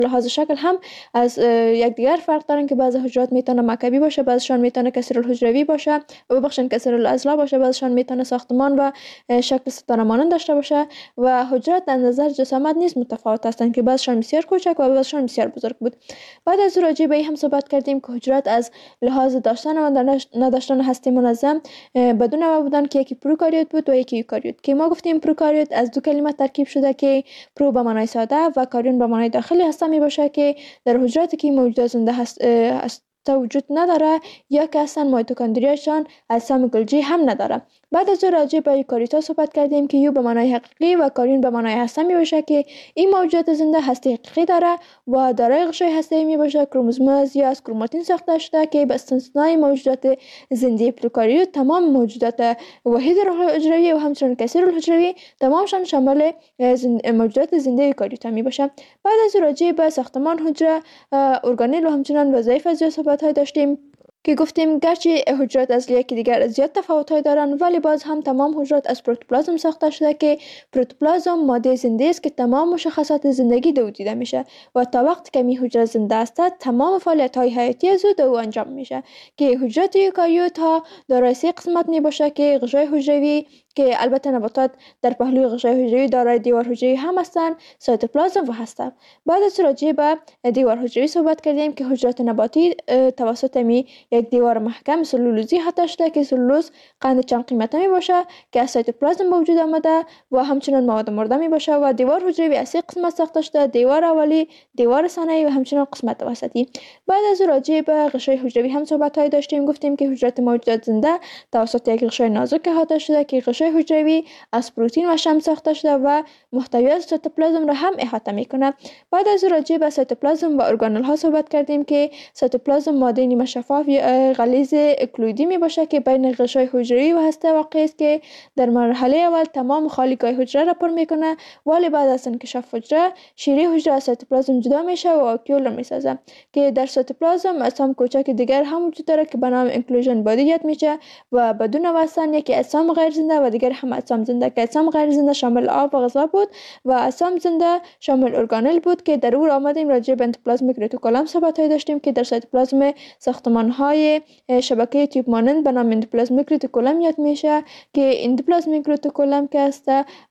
لحاظ شکل هم از یکدیگر فرق دارن که بعضی حجرات میتونه مکعبی باشه، بعضیشان میتونه کثیرالحجروی باشه و ببخشید کثیرالاضلاع باشه، بعضیشان میتونه ساختمان و شکل ستاره مانند داشته باشه و حجرات در نظر جسامت نیز متفاوت هستند که بعضیشان بسیار کوچک و بعضیشان بسیار بزرگ بود. بعد از راجع به این هم صحبت کردیم که حجرات از لحاظ داشتن و نداشتن هسته منظم به دو نوع بودن که یکی پروکاریوت بود و یکی یوکاریوت که ما گفتیم پروکاریوت از دو کلمه ترکیب شده که پرو به معنای ساده و کاریون به معنای داخلی هسته می باشه که در حجراتی که موجودات زنده هست وجود نداره یا که اصلا میتوکندریاشان اجسام گلجی هم نداره. بعد از راجع به یوکاریوتا صحبت کردیم که یو به معنای حقیقی و کاریون به معنای هسته می باشه که این موجودات زنده هسته حقیقی داره و دارای غشای هسته‌ای می باشه. کروموزوم یا از کروماتین ساخته شده که به استثنای موجودات زنده پروکاریوت تمام موجودات وحید حجروی و همچنین کثیرالحجروی تمامشان شامل موجودات زنده یوکاریوتا می باشه. بعد از راجع به ساختمان حجره، ارگانل و همچنین وظایف از صحبت های داشتیم که گفتیم گرچه حجرات از یکی دیگر زیاد تفاوت‌های دارن ولی باز هم تمام حجرات از پروتوپلازم ساخته شده که پروتوپلازم ماده زنده است که تمام مشخصات زندگی دو دیده میشه و تا وقتی که می حجره زنده است تمام فعالیت‌های حیاتی از او انجام میشه که حجرات یوکاریوت ها دارای 3 قسمت می باشه که غشای حجروی که البته نباتات در پهلوی غشای حجروی دارای دیوار حجروی هم هستند، سایتوپلازم و هسته. بعد از راجع به دیوار حجروی صحبت کردیم که حجرات نباتی توسط یک دیوار محکم سلولوزی حتی شده که سلولوز قند چند قیمته می باشه که از سایتوپلازم به وجود آمده و همچنین مواد مرده می باشه و دیوار حجروی از 3 قسمت ساخته شده: دیوار اولی، دیوار ثانوی و همچنین قسمت وسطی. بعد از راجع به غشای حجروی هم صحبت های داشتیم، گفتیم که حجرات موجودات زنده توسط یک غشای نازک احاطه شده که غشای حجروی از پروتئین و شحم ساخته شده و محتویات سایتوپلازم را هم احاطه میکنه. بعد از راجع به سایتوپلازم و ارگانل ها صحبت کردیم که سایتوپلازم ماده نیمه شفاف یا غلیظ اکلویدی می باشه که بین غشای حجروی و هسته واقع است که در مرحله اول تمام خالیگاه حجره را پر میکنه ولی بعد از انکشاف حجره شیره حجره از سایتوپلازم جدا میشه و آکیول را میسازه که در سایتوپلازم اجسام کوچک دیگر هم وجود داره که به نام انکلوژن بادی یاد میشه و بدون وسن یکی اجسام غیر زنده و دیگر هم اجسام زنده که اجسام غیر زنده شامل آب و غذا بود و اجسام زنده شامل ارگانل بود که در او آمدیم راجع به اندوپلازمیک رتیکولوم صحبت داشتیم که در سایتوپلازم ساختمان های شبکه تیوب مانند به نام اندوپلازمیک رتیکولوم یاد میشه که اندوپلازمیک رتیکولوم که است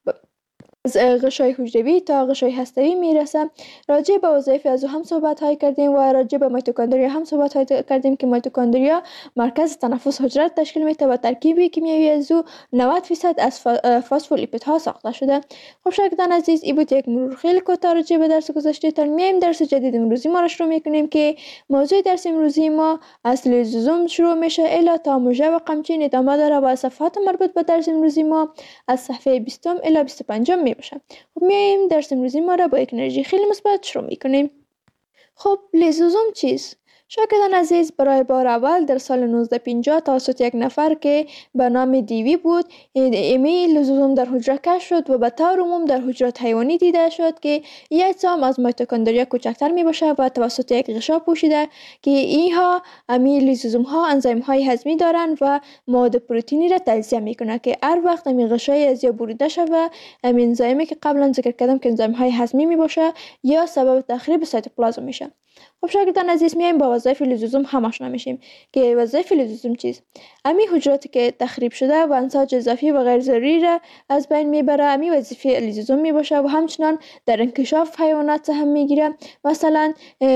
از غشای حجروی تا غشای هسته‌ای میرسه. راجع به وظایف از هم صحبت های کردیم و راجع به میتوکندریا هم صحبت های کردیم که میتوکندریا مرکز تنفس حجره تشکیل میده و ترکیبی کیمیایی از او 90% از فسفولیپید ها ساخته شده. خب شاگردان عزیز، این بود یک مرور خیلی کوتاه راجع به درس گذشته. تا میایم درس جدید امروزی ما را شروع میکنیم که موضوع درس امروزی ما از لیزوزوم شروع میشه الی تا موژه و قمچین ادامه داره و صفحات مربوط به درس امروزی ما از صفحه 20 الی 25 باشه. خب میایم درس امروزی ما را با یک انرژی خیلی مثبت شروع میکنیم. خب لیزوزوم چیست؟ شاگردان عزیز، برای بار اول در سال 1950 توسط یک نفر که به نام دیوی بود ایمی لیزوزوم در حجره کشف شد و به طور عموم در حجرات حیوانی دیده شد که یک اجسام از میتوکندریا کوچکتر می باشه و توسط یک غشا پوشیده که اینها امی لیزوزوم ها انزیم های هضمی دارند و مواد پروتئینی را تجزیه میکنه که هر وقت امی غشای از یا بریده شود امی انزیمی که قبلا ذکر کردم که انزیم های هضمی می باشه یا سبب تخریب سایتوپلازم میشه. خب شاگردان عزیز، میایم با وظایف لیزوزوم هم آشنا میشیم که وظایف لیزوزوم چیست؟ امی حجراتی که تخریب شده و انساج اضافی و غیر ضروری را از بین میبره امی وظیفه لیزوزوم میباشه و همچنان در انکشاف حیوانات سهم میگیره. مثلا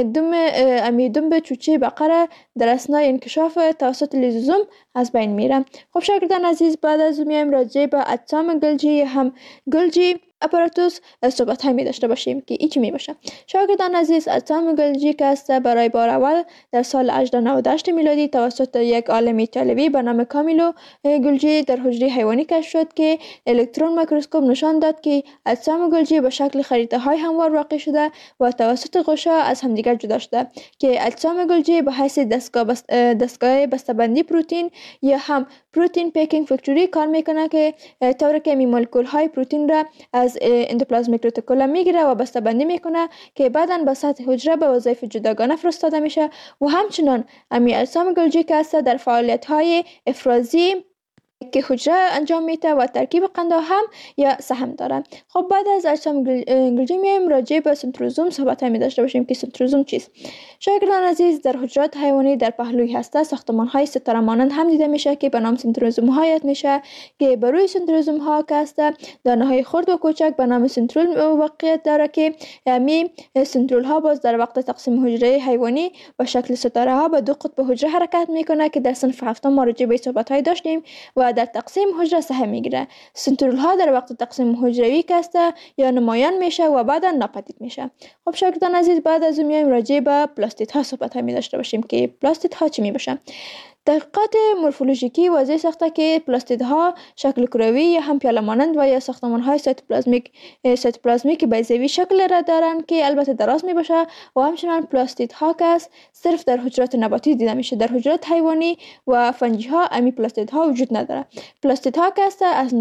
دم چوچه بقره در اثنای انکشاف توسط لیزوزوم از بین میره. خب شاگردان عزیز، بعد از میایم راجع به اجسام گلجی هم گلجی اپاراتوس صحبت های می داشته باشیم که این چی می باشه. شاگردان عزیز، اجسام گلجی که است برای بار اول در سال 1898 میلادی توسط یک عالم ایتالیایی به نام کامیلو گلجی در حجره حیوانی کشف شد که الکترون میکروسکوپ نشان داد که اجسام گلجی به شکل خریطه های هموار واقع شده و توسط غشا از همدیگر جدا شده که اجسام گلجی به حیث دستگاه بسته‌بندی پروتئین یا هم پروتئین پیکینگ فکتوری کار میکنه که طوری که مولکول های پروتئین را از اندوپلازمیک رتیکولوم میگیره و بسته‌بندی میکنه که بعداً به سطح حجره به وظایف جداگانه فرستاده میشه و همچنان امی اجسام گلجی که است در فعالیت های افرازی که حجره انجام میده و ترکیب قنده هم یا سهم داره. خب بعد از اجسام گلجی میایم راجع به سنتروزوم صحبت می داشته باشیم که سنتروزوم چیست. شاگردان عزیز، در حجرات حیوانی در پهلوی هسته ساختمان های ستاره مانند هم دیده میشه که به نام سنتروزوم ها یاد میشه که بر روی سنتروزوم ها که هست دانه های خرد و کوچک به نام سنترول واقعیت داره که می سنترول ها باز در وقت تقسیم حجره حیوانی با شکل ستاره ها به دو قطب حجره حرکت میکنه که در صنف هفتم ما راجع به صحبت های داشتیم و در تقسیم حجره سهم میگیره. سنترول ها در وقت تقسیم حجروی کسته یا نمایان میشه و بعدا ناپدید میشه. خب شاگردان عزیز، بعد از اون میایم راجع به پلاستید ها صحبت می داشته باشیم که پلاستید ها چی می باشه. تحقیقات مورفولوژیکی واضح ساخته که پلاستیدها شکل کروی یا هم پیاله مانند و یا ساختمان های سایتوپلازمیک بیضوی شکل را دارند که البته دراز می باشه و همچنان پلاستیدها که صرف در حجرات نباتی دیده میشه. در حجرات حیوانی و فنجی ها امی پلاستیدها وجود نداره. پلاستیدها که از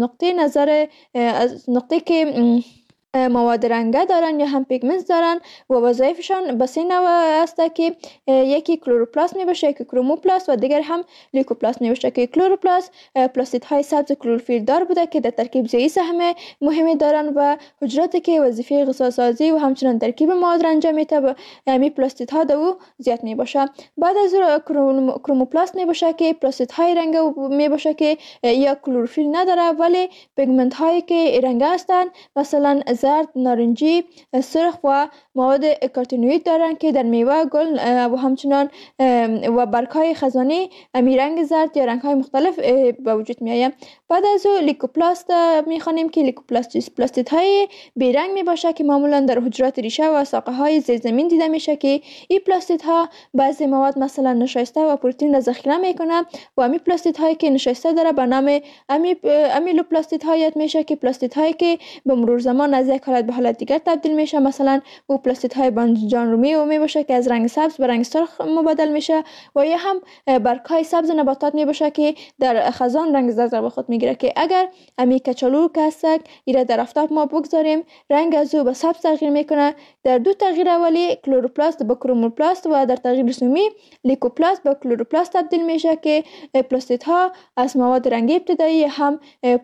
نقطه که مواد رنگه دارن یا هم پیگمنت دارن و وظایفشان به سه نوع است که یکی کلروپلاست می باشه، یکی کروموپلاست و دیگر هم لیکوپلاست می باشه. که کلروپلاست پلاستیدهای سبز کلروفیل دار بوده که در ترکیب ضعی سهم مهمی دارن و حجراتی که وظیفه غذاسازی و همچنان ترکیب مواد را انجام میده به همین پلاستیدها دو زیاد می باشه. بعد از کروموپلاست می باشه که پلاستیدهای رنگه می باشه که یا کلروفیل نداره ولی پیگمنت هایی که رنگه هستند مثلا زرد، نارنجی، سرخ و مواد کارتینوئید دارن که در میوه، گل و همچنان و برگ‌های خزانی امی رنگ زرد یا رنگ‌های مختلف به وجود میآید. بعد از او لیکوپلاست میخوانیم که لیکوپلاست پلاستیدهای بیرنگ می باشه که معمولا در حجرات ریشه و ساقه های زیر زمین دیده میشه که این پلاستیدها بعضی مواد مثلا نشایسته و پروتئین را ذخیره میکنه و امی پلاستیدهایی که نشایسته داره به نام امیلوپلاستیدها یاد میشه که پلاستیدهایی که به مرور زمان از یک حالت به حالت دیگر تبدیل میشه. مثلا او پلاستیدهای بانجان رومی می باشه که از رنگ سبز به رنگ سرخ مبادل میشه و یا هم برگ‌های سبز نباتات می باشه که در خزان رنگ زرد به خود میگیره که اگر امی کچالو که هست ایره در آفتاب ما بگذاریم رنگ از او به سبز تغییر میکنه. در دو تغییر اولی کلروپلاست به کروموپلاست و در تغییر سومی لیکوپلاست به کلروپلاست تبدیل میشه که پلاستیدها از مواد رنگی ابتدایی هم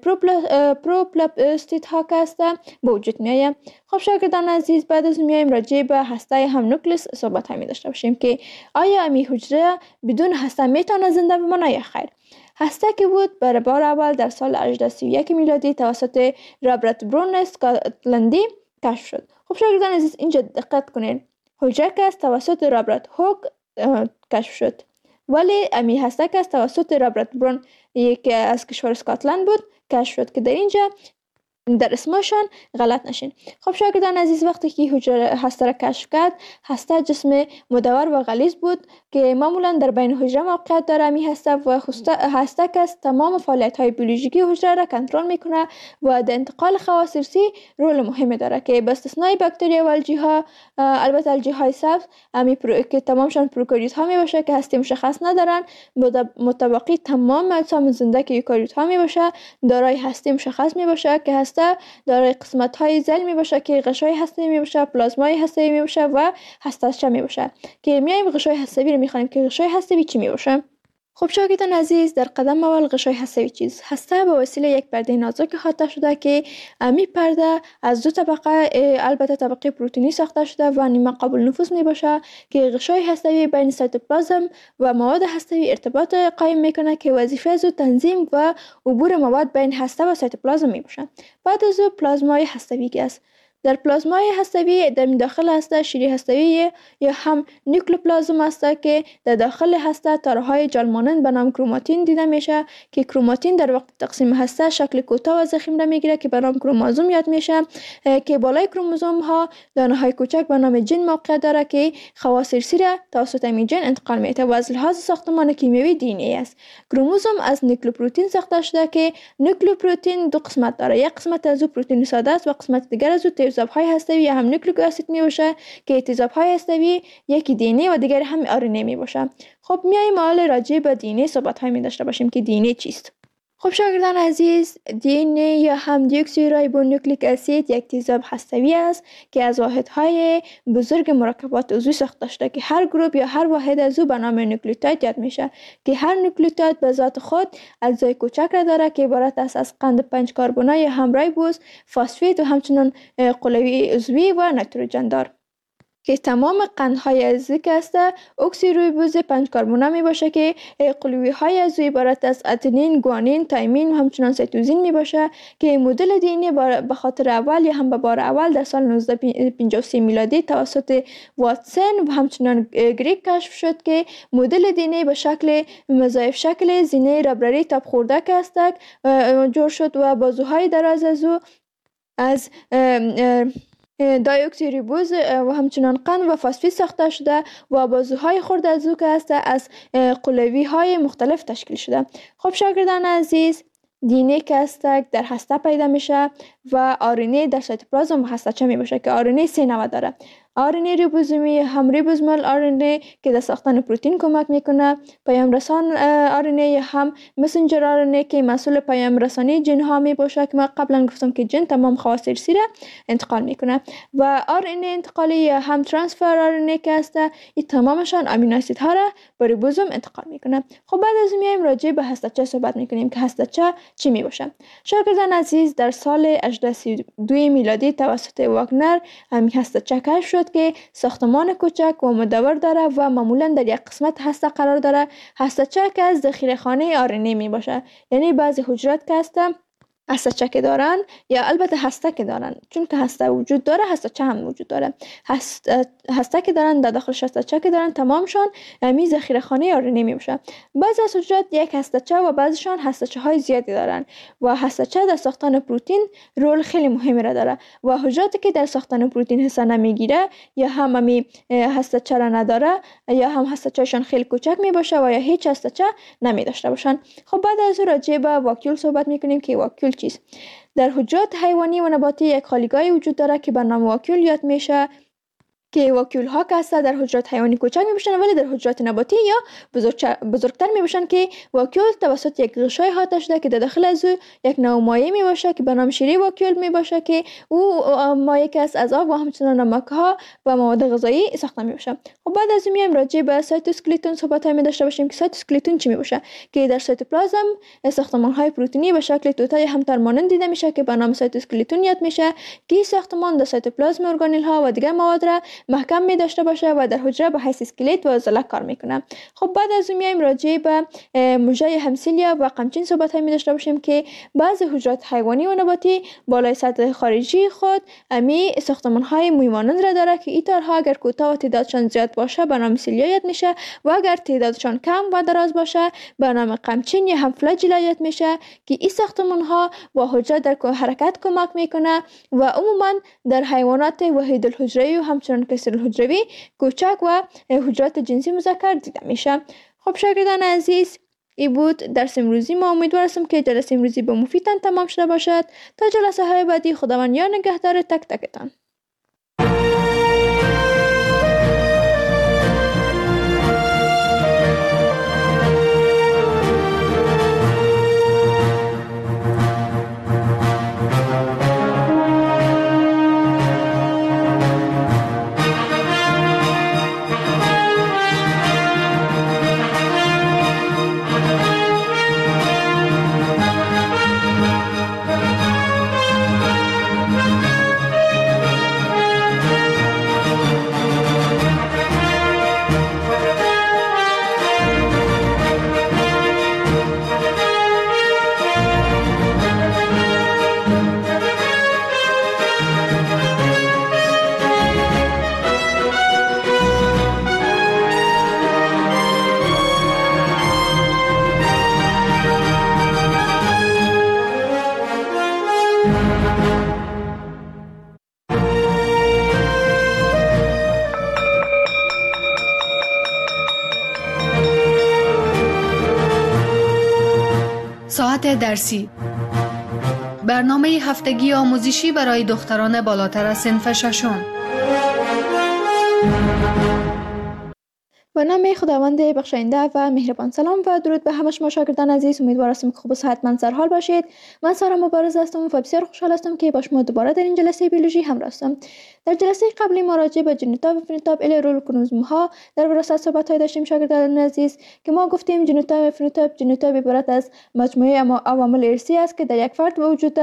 پروپلاستیدها که هست به وجود میآید. خب شاگردان عزیز، بعد از میایم راجع به هسته هم نوکلئوس صحبت می داشته باشیم که آیا امی حجره بدون هسته میتونه زنده بمانه یا خیر. هسته که بود برای بار اول در سال 1831 میلادی توسط رابرت برون اسکاتلندی کشف شد. خب شاگردان عزیز، اینجا دقت کنین، حجره که از توسط رابرت هوک کشف شد ولی امی هسته که از توسط رابرت برون که از کشور اسکاتلند بود کشف شد که در اینجا در اسمشان غلط نشین. خب شاگردان عزیز، وقتی که حجره هسته را کشف کرد، هسته جسم مدور و غلیظ بود که معمولا در بین حجره موقعیت داره. می هسته و هسته که تمام فعالیت های بیولوژیکی حجره را کنترل میکنه و در انتقال خواص ارثی رول مهمی داره که به استثنای باکتریا و الژی ها، البته الژی های سبز که تمامشان پروکاریوت ها می باشه که هسته مشخص ندارن، متبقی تمام اجسام زنده که یوکاریوت ها می باشه دارای هسته مشخص می باشه که هسته دارای قسمت های ضلع می باشه که غشای هسته‌ای می باشه، پلازمای هسته‌ای می باشه و هسته‌چه می باشه که میایم غشای هسته‌ای رو میخوانیم که غشای هسته‌ای چی می باشه. خب شاگردان عزیز، در قدم اول غشای هسته‌ای چیز هسته به وسیله یک پرده نازک احاطه شده که امی پرده از دو طبقه، البته طبقه پروتئینی ساخته شده و نیمه قابل نفوذ می باشه که غشای هسته‌ای بین سایتوپلازم و مواد هسته‌ای ارتباط قائم میکنه که وظیفه از تنظیم و عبور مواد بین هسته و سایتوپلازم می باشه. بعد از پلازمای هسته‌ای است. در پلازمای هسته‌ای در داخل هسته شیری هسته‌ای یا هم نیوکلوپلازم است که در داخل هسته تارهای جال مانند به نام کروماتین دیده میشه که کروماتین در وقت تقسیم هسته شکل کوتاه و ضخیم را میگیره که به نام کروموزوم یاد میشه که بالای کروموزوم ها دانه های کوچک به نام ژن موقعیت داره که خواص ارثی را توسط این ژن انتقال میده و از لحاظ ساختمان کیمیایی دی ان ای است. کروموزوم از نیوکلئوپروتئین ساخته شده که نیوکلئوپروتئین دو قسمت داره، یک قسمت از او پروتئین ساده است و قسمت دیگر از او تیزاب‌های هسته‌ای یا هم نیوکلیک اسید می باشه که تیزاب‌های هسته‌ای یکی دی ان ای و دیگر هم آر ان ای می باشه. خب میایم حالا راجع به دی ان ای صحبت های می داشته باشیم که دی ان ای چیست. خب شاگردان عزیز، DNA یا هم دیوکسیریبونوکلیک اسید یک تیزاب هسته‌ای است که از واحدهای بزرگ مرکبات عضوی ساخته شده که هر گروه یا هر واحد از او به نام نوکلیوتید یاد میشه که هر نوکلیوتید به ذات خود اجزای کوچک را داره که عبارت است از قند 5 کربنی یا هم ریبوز، فسفید و همچنین قلوی عضوی و نیتروژن دار. که تمام قندهای عضوی که است اکسیریبوز 5 کربنی می باشه که قلوی های عضوی عبارت از اتنین، گوانین، تایمین و همچنان سیتوزین می باشه که مدل دینی به خاطر اول یا هم به بار اول در سال 1953 میلادی توسط واتسن و همچنان گریگ کشف شد که مدل دینی به شکل مضاعف شکل زینه ربرری تاب خورده که است جور شد و بازوهای دراز از او از دایوکسیریبوز و همچنان قند و فسفید ساخته شده و بازوهای خرد از او که است از قلوی های مختلف تشکیل شده. خب شاگردان عزیز، DNA که است در هسته پیدا میشه و RNA در سایتوپلازم و هسته‌چه می باشه که RNA 3 نوع داره. RNA ریبوزومی، هم ریبوزومال RNA که در ساختن پروتئین کمک میکنه، پیام رسان RNA یا هم مسنجر RNA که مسئول پیام رسانی جن ها می باشه که ما قبلا گفتم که جن تمام خواص ارثی را انتقال میکنه و RNA انتقالی یا هم ترانسفر RNA که است این تمامشان امینو اسید ها را به ریبوزوم انتقال میکنه. خب بعد از میایم راجع به هسته‌چه صحبت میکنیم که هسته‌چه چی می باشه. شاگردان عزیز، در سال 1832 میلادی توسط واگنر همین هسته‌چه کشف شد که ساختمان کوچک و مدور داره و معمولا در یک قسمت هسته قرار داره. هسته‌چه که از ذخیره‌خانه RNA می باشه، یعنی بعضی حجرات که هسته‌چه که دارن یا البته هسته که دارن، چون که هسته وجود داره هسته‌چه هم وجود داره. هسته که دارن در داخل هسته‌چه که دارن تمامشان می ذخیره‌خانه RNA می باشه. بعضی از حجرات یک هسته‌چه و بعضیشان هسته‌چه های زیادی دارن و هسته‌چه در ساختن پروتئین رول خیلی مهمی را داره و حجراتی که در ساختن پروتئین حصه نمیگیره یا هم هسته‌چه را نداره یا هم هسته‌چه‌شان خیلی کوچک می باشه و یا هیچ هسته‌چه نمی داشته باشن. خب بعد از راجع به واکیول صحبت میکنیم که واکیول چیست. در حجرات حیوانی و نباتی یک خالیگاهی وجود داره که به نام واکیول یاد میشه که واکیول ها که هست در حجرات حیوانی کوچک می باشن ولی در حجرات نباتی یا بزرگتر می باشن که واکیول توسط یک غشای احاطه شده که در داخل از او یک نوع مایع می باشه که به نام شیره واکیول می باشه که او مایع که از آب و همچنان نمک ها و مواد غذایی ساخته می باشه. خب بعد از میایم راجع به سایتوسکلتون صحبت می داشته باشیم که سایتوسکلتون چی می باشه که در سایتوپلازم ساختمان های پروتئینی به شکل توته همتر مانند دیده میشه که به نام سایتوسکلتون یاد میشه که ساختمان در سایتوپلازم ارگانل ها و دیگر مواد را محکم می داشته باشه و در حجره به حیث اسکلت و عضله کار میکنه. خب بعد از اون میایم راجع به مژه همسیلیا و قمچین صحبت می داشته باشیم که بعضی حجرات حیوانی و نباتی بالای سطح خارجی خود امی ساختمان های موی مانند را داره که این تارها اگر کوتاه و تعدادشان زیاد باشه به نام سیلیا یاد میشه و اگر تعدادشان کم و دراز باشه به نام قمچین یا هم فلاجیلا یاد میشه که این ساختمان ها با حجره در حرکت کمک میکنه و عموما در حیوانات وحید الحجروی و همچنان کثیر الحجروی کوچک و حجرات جنسی مذکر دیده میشه. خب شاگردان عزیز، این بود درس امروزی. ما امیدوار هستم که جلسه امروزی به مفیدتان تمام شده باشد. تا جلسه های بعدی خداوند یار نگهدار تک تکتان. ساعت درسی، برنامه هفتگی آموزشی برای دختران بالاتر از صنف ششم. به نام خداوند بخشاینده و مهربان. سلام و درود به همه شما شاگردان عزیز. امیدوار هستم که خوب و صحتمند سرحال باشید. من سارا مبارز هستم و بسیار خوشحال هستم که با شما دوباره در این جلسه بیولوژی همراه هستم. در جلسه قبلی ما راجع به ژنوتایپ و فنوتایپ الی رول کروموزوم ها در وراثت صحبت داشتیم شاگردان عزیز که ما گفتیم ژنوتایپ و فنوتایپ عبارت از مجموعه عوامل ارثی است که در یک فرد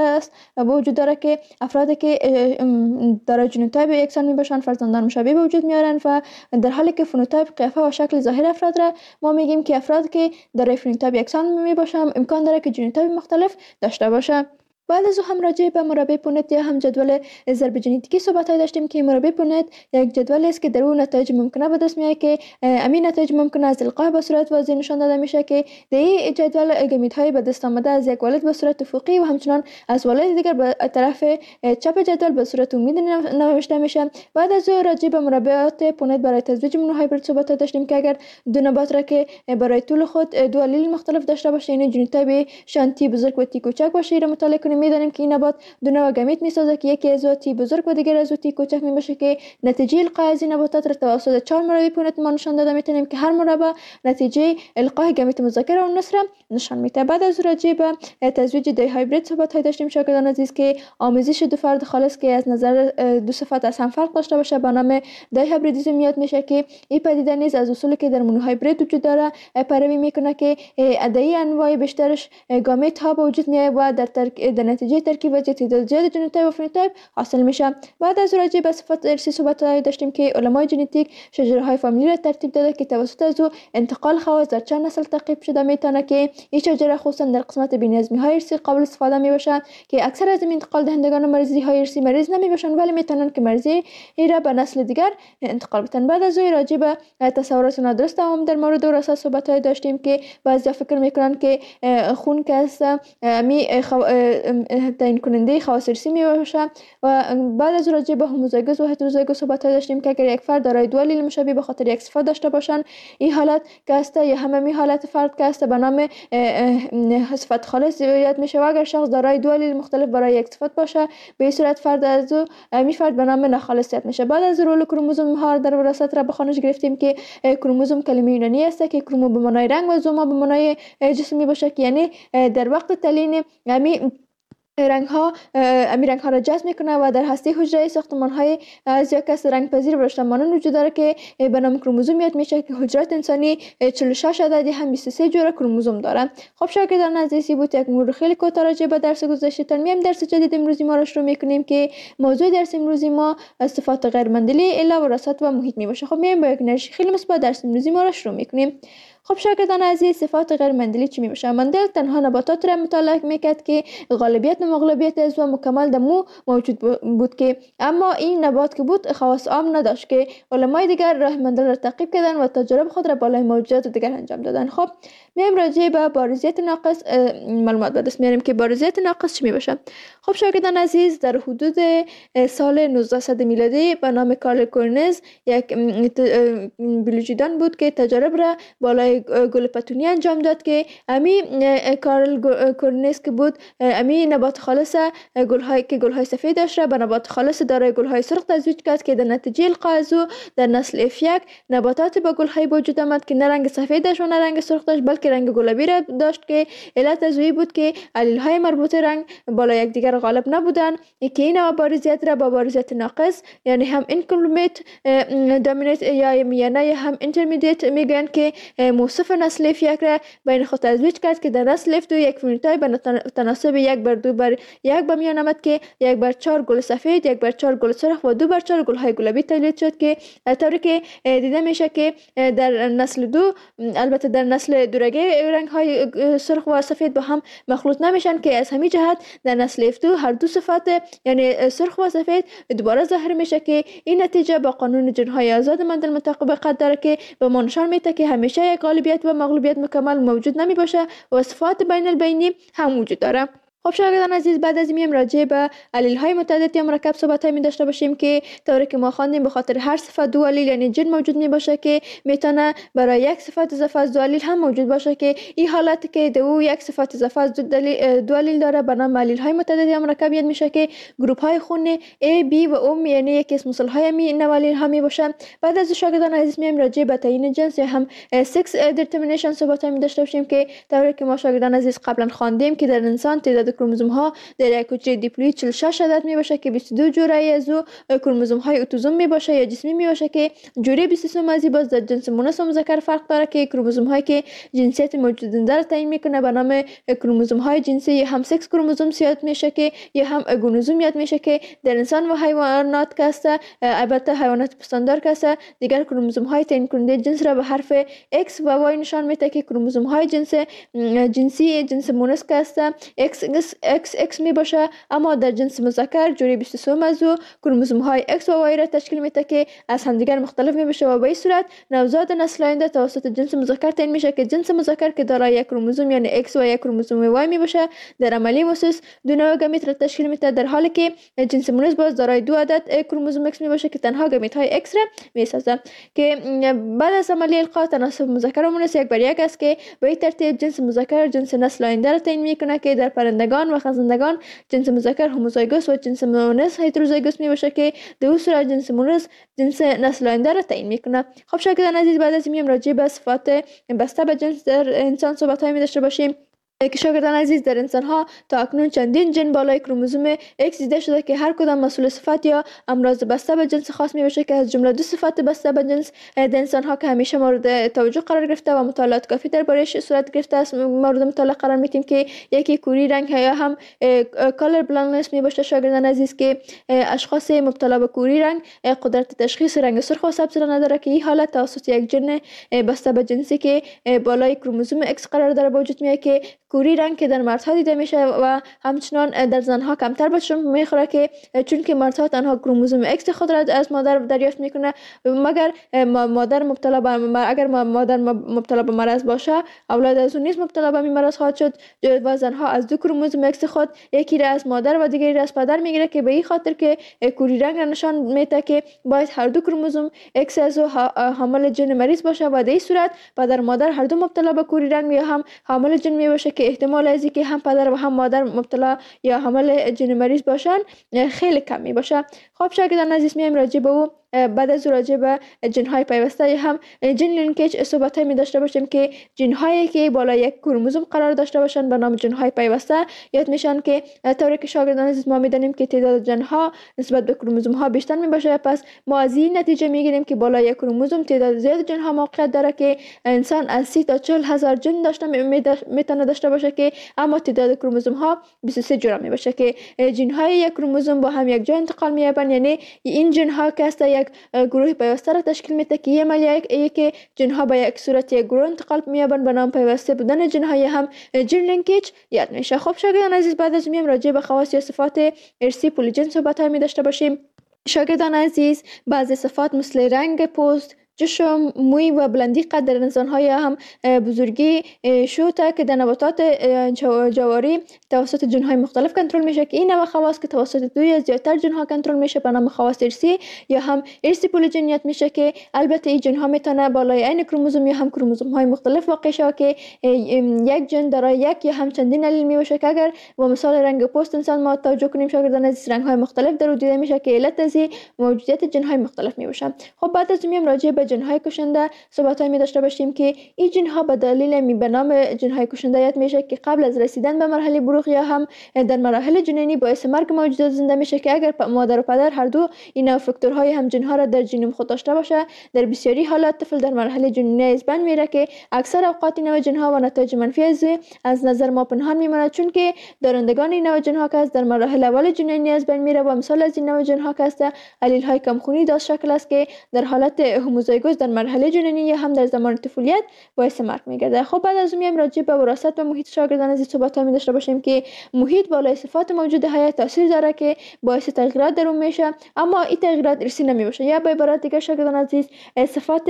وجود دارد که افرادی که دارای ژنوتایپ یکسان میباشند فرزندان مشابه به وجود میارند و در حالی که فنوتایپ قیافه و شکل ظاهر افراد را ما میگیم که افراد که دارای فنوتایپ یکسان میباشند امکان داره که ژنوتایپ مختلف داشته باشه. بعد از او هم راجع به مربع پونت یا هم جدول ضرب ژنتیکی صحبت داشتیم که مربع پونت یک جدول است که در اون نتایج ممکنه به دست میاد که همین نتایج ممکنه از القاح به صورت واضح نشان داده میشه که در این جدول گامیت‌های به دست آمده از یک والد به صورت افقی و همچنان از والد دیگر به طرف چپ جدول به صورت عمودی نوشته میشه. بعد از او راجع به مربعات پونت برای تزویج مونوهایبرید صحبت داشتیم که اگر دو نبات را که برای طول خود دو آلیل مختلف داشته باشه یعنی ژنوتایپ شانتی بزرگ و تی کوچک باشه را مطالعه کنیم میدانیم که این نبات دو نوع گامیت میسازه که یکی از تی بزرگ و دیگر از تی کوچک میباشه که نتیجه القاء از این نباتات را توسط 4 مربع پونت ما نشان داده میتونیم که هر مربع نتیجه القاء گامیت مذکر و مؤنث را نشان میده. بعد از راجع به تزویج دی هایبرید صحبت داشتیم شاگردان عزیز که آمیزش دو فرد خالص که از نظر دو صفت از هم فرق داشته باشه به نام دی هایبریدیسم یاد میشه که این پدیده نیز از اصولی که در مونوهایبرید وجود داره پیروی میکنه که ادعی انواع بیشترش گامیت ها به وجود میاد و در نتیجه ترکیب و تعداد زیاد ژنوتایپ و فنوتایپ حاصل میشه. بعد از راجع به صفات ارثی صحبت داشتیم که علمای ژنتیک شجره های فامیلی را ترتیب داده که توسط از او انتقال خواص در چند نسل تعقیب شده میتونه که این شجره خصوصا در قسمت بی‌نظمی های ارثی قابل استفاده میباشه که اکثر از این انتقال دهندگان مریضی های ارثی مریض نمیباشن ولی میتونن که مرضی را به نسل دیگر انتقال بدن. بعد از راجع به تصورات نادرست عوام در مورد وراثت صحبت داشتیم که بعضیا فکر میکنن که خون که است تعیین کننده خواص ارثی میباشه و بعد از راجع به هوموزایگوس و هتروزایگوس صحبت داشتیم که اگر یک فرد دارای دو آلیل مشابه به خاطر یک صفت داشته باشن این حالت که است یا همین حالت فرد که است به نام صفت خالص یاد میشه و اگر شخص دارای دو آلیل مختلف برای یک صفت باشه به این صورت فرد از می فرد به نام ناخالص یاد میشه. بعد از رول کروموزوم ها در وراثت را به خوانش گرفتیم که کروموزوم کلمه یونانی است که کرومو به معنای رنگ و زوما به معنای جسم میباشه که یعنی در وقت تلین رنگ ها را جذب میکنه و در هسته حجره ساختمان های از یک کس رنگ پذیر برشته مانند وجود داره که به نام کروموزوم یاد میشه که حجرات انسانی 46 عددی هم 23 جوره کروموزوم داره. خب شاگردان عزیزی بود یک مرور خیلی کوتاه راجع به درس گذشته. تا میایم درس جدید امروزی ما را شروع میکنیم که موضوع درس امروزی ما صفات غیر مندلی الی وراثت و محیط میباشه. خب میایم با یک انرژی خیلی مثبت درس امروزی ما را شروع میکنیم. خب شاگردان عزیز صفات غیر مندلی چی میباشه؟ مندل تنها نباتات را مطالعه میکرد که غالبیت و مغلوبیت از و مکمل در مو موجود بود که اما این نبات که بود خواص عام نداشت که علمای دیگر راه مندل را تعقیب کردن و تجارب خود را بالای موجودات دیگر انجام دادن. خب میایم راجع به بارزیت ناقص معلومات به دست میاریم که بارزیت ناقص چی میباشه. خب شاگردان عزیز در حدود سال 1900 میلادی به نام کارل کورنز یک بیولوژیدان بود که تجارب را بالای گل پتونی انجام داد که امی کارل کورنز که بود امی نبات خالص گل‌های سفید داشت را به نبات خالص دارای گل‌های سرخ تزویج کرد که در نتیجه القاء از او در نسل F1 نباتات با گل‌های وجود آمد که نه رنگ سفید داشت و نه رنگ سرخ داشت بلکه رنگ گلابی را داشت که علت از او بود که علیل‌های مربوط رنگ بالا یکدیگر غالب نبودن که این بارزیت را با بارزیت ناقص یعنی هم اینکمپلیت دامینیت یا میانه یا هم اینترمدیت میگن که موصف نسل F1 را بین خود تزویج کرد که در نسل F2 یک فنوتایپ به تناسب 1:2:1 به میان آمد که 1/4 گل سفید 1/4 گل سرخ و 2/4 گل‌های گلابی تولید شد که طوری که دیده میشه که در نسل 2 البته در نسل دورگه رنگ‌های سرخ و سفید با هم مخلوط نمیشن که از همین جهت در نسل F2 هر دو صفات یعنی سرخ و سفید دوباره ظاهر میشه که این نتیجه با قانون جن‌های آزاد مندل مطابقت داره که به ما نشان میده که همیشه یک غالبیت و مغلوبیت مکمل موجود نمی باشه و صفات بین البینی هم وجود داره. خب شاگردان عزیز، بعد از این راجع به علیل های متعدد یا مرکب صحبت های می داشته باشیم که طوری که ما خواندیم به خاطر هر صفت دو علیل یعنی جن موجود می باشه که میتونه برای یک صفت اضافه از دو علیل هم موجود باشه که این حالت که دو یک صفت اضافه از دو علیل داره به نام علیل های متعدد یا مرکب یاد میشه که گروپ های خون A B و O یعنی یک اسم مثال های می نوالیل ها می باشه. بعد از شاگردان عزیز میایم راجع به تعیین جنس یا هم سکس دیترمینیشن صحبت های می داشته باشیم که طوری که ما شاگردان عزیز قبلا خواندیم که در انسان تعداد کروموزوم ها در یک حجره دیپلوید 46 عدد می باشه که 22 جوره از کروموزوم های اتوزوم می باشه یا جسمی می باشه که جوره 23 از باز در جنس مؤنث و مذکر فرق داره که کروموزوم هایی که جنسیت موجود در تعیین میکنه به نام کروموزوم های جنسی یا هم سکس کروموزوم یاد میشه که یا هم گونوزوم یاد میشه که در انسان و حیوانات که است، البته حیوانات پستاندار که است، دیگر کروموزوم های تعیین کننده جنس را به حرف X و Y نشان میده که کروموزوم های جنسی جنس مؤنث که است XX می باشه، اما در جنس مذکر جوری 23 موضوع کروموزوم های X و Y را تشکیل میده که از همدیگر مختلف می باشه و به این صورت نوزاد نسل آینده توسط جنس مذکر تعیین میشه که جنس مذکر که دارای یک کروموزوم یعنی X و یک کروموزوم Y می باشه در عملی اساس دو نوع گمیت را تشکیل میده، در حالی که جنس مؤنث باز دارای دو عدد کروموزوم X می باشه که تنها گمیت های X را می سازه که بعد از عملی القا تناسب مذکر و مؤنث 1:1 است که به این ترتیب جنس مذکر جنس نسل آینده را تعیین میکنه که در پرندگان و خزندگان جنس مذکر هوموزایگوس و جنس مؤنث هتروزایگوس می باشه که در اون صورت جنس مؤنث جنس نسل آینده را تعیین میکنه. خب شاگردان عزیز، بعد از این راجع به صفات بسته به جنس در انسان صحبت های می داشته باشیم که شاگردان عزیز در انسان ها تا اکنون چندین جن بالای کروموزوم X دیده شده که هر کدام مسئول صفت یا امراض بسته به جنس خاص می باشه که از جمله دو صفت بسته به جنس در انسان ها که همیشه مورد توجه قرار گرفته و مطالعات کافی درباره‌اش صورت گرفته است مورد مطالعه قرار میدیم که یکی کوری رنگ یا هم کالر بلایندنس می باشه شاگردان عزیز که اشخاص مبتلا به کوری رنگ قدرت تشخیص رنگ سرخ و سبز را نداره که این حالت توسط یک جن بسته به جنسی که بالای کروموزوم X قرار داره به وجود میاد که کوری رنگ که در مردها دیده میشه و همچنان در زنها کمتر به شمار میخوره که چون که مردها تنها کروموزوم X خود را از مادر دریافت میکنه مگر مادر مبتلا به اگر مادر مبتلا به مرض باشه اولاد از اون نیز مبتلا به مرض خواهد شد و زنها از دو کروموزوم X خود یکی را از مادر و دیگری را از پدر میگیره که به این خاطر که کوری رنگ را نشان میده که باید هر دو کروموزوم X از حامل جن مریض باشه و در این صورت پدر مادر هر دو مبتلا به کوری رنگ یا هم حامل جن می باشه که احتمال از اینکه هم پدر و هم مادر مبتلا یا حامل جن مریض باشن خیلی کم می باشه. خب شاگردان عزیز میایم راجع به او بعد از راجع به جن‌های پیوسته هم جن لینکیج صحبت می داشته باشیم که جن‌هایی که بالای یک کروموزوم قرار داشته باشند به نام جن‌های پیوسته یاد میشن که طوری که شاگردان عزیز ما میدانیم که تعداد جن‌ها نسبت به کروموزوم ها بیشتر می باشه، پس ما از این نتیجه میگیریم که بالای یک کروموزوم تعداد زیاد جن‌ها موقعیت داره که انسان از 30 تا 40 هزار جن میتونه داشته باشه که اما تعداد کروموزوم ها 23 جوره می باشه که جن‌های یک کروموزوم با هم یک جا انتقال می‌یابند، یعنی این جن‌ها که است یک گروه پیوسته را تشکیل میده که یک جن‌ها به یک صورت یک گروه انتقال می‌یابند به نام پیوسته بودن جن‌های هم جن لینکیج یاد میشه. خب شاگردان عزیز، بعد از میام راجع به خواص یا صفات ارثی پولیجن صحبت می داشته باشیم. شاگردان عزیز، بعضی صفات مثل رنگ پوست، چشم، موی و بلندی قد در انسان‌های هم بزرگی شوته که در نباتات جواری توسط جن‌های مختلف کنترل میشه که این نوع خواص که توسط دو یا زیادتر جن‌ها کنترل میشه به نام خواص ارثی یا هم ارثی پولیجنیت میشه که البته این جن‌ها میتونه بالای عین کروموزوم یا هم کروموزوم‌های مختلف واقع شه که یک جن دارای یک یا هم چندین علیل میباشه که اگر با مثال رنگ پوست انسان ما توجه کنیم شاگردان عزیز رنگ‌های مختلف در دیده میشه که علت از موجودیت جن‌های مختلف میباشه. خب بعد از میام راجع به جن‌های کشنده صحبت‌هایی می داشته باشیم که این جن‌ها به دلیل به نام جن‌های کشنده یاد میشه که قبل از رسیدن به مرحله بلوغ یا هم در مراحل جنینی باعث مرگ موجودات زنده میشه که اگر مادر و پدر هر دو این فاکتورهای هم جن‌ها را در ژنوم خود داشته باشه در بسیاری حالات طفل در مرحله جنینی از بین میره که اکثر اوقات این نوع جن‌ها و نتایج منفی از نظر ما پنهان میمونه، چون که دارندگان این نوع جن‌ها که در مراحل اول جنینی از بین میره و مثال از این نوع جن‌ها که علیل های کمخونی داشت شکل است که در حالت هوموزایگوس تایگوز در مرحله جنینی یا هم در زمان طفولیت باعث مرگ میگرده. خب بعد از اون میایم راجع به وراثت و محیط شاگردان از این صحبت ها می داشته باشیم که محیط بالای صفات موجود حیات تاثیر داره که باعث تغییرات در اون میشه، اما این تغییرات ارثی نمی باشه. یا به عبارت دیگه شاگردان عزیز، صفات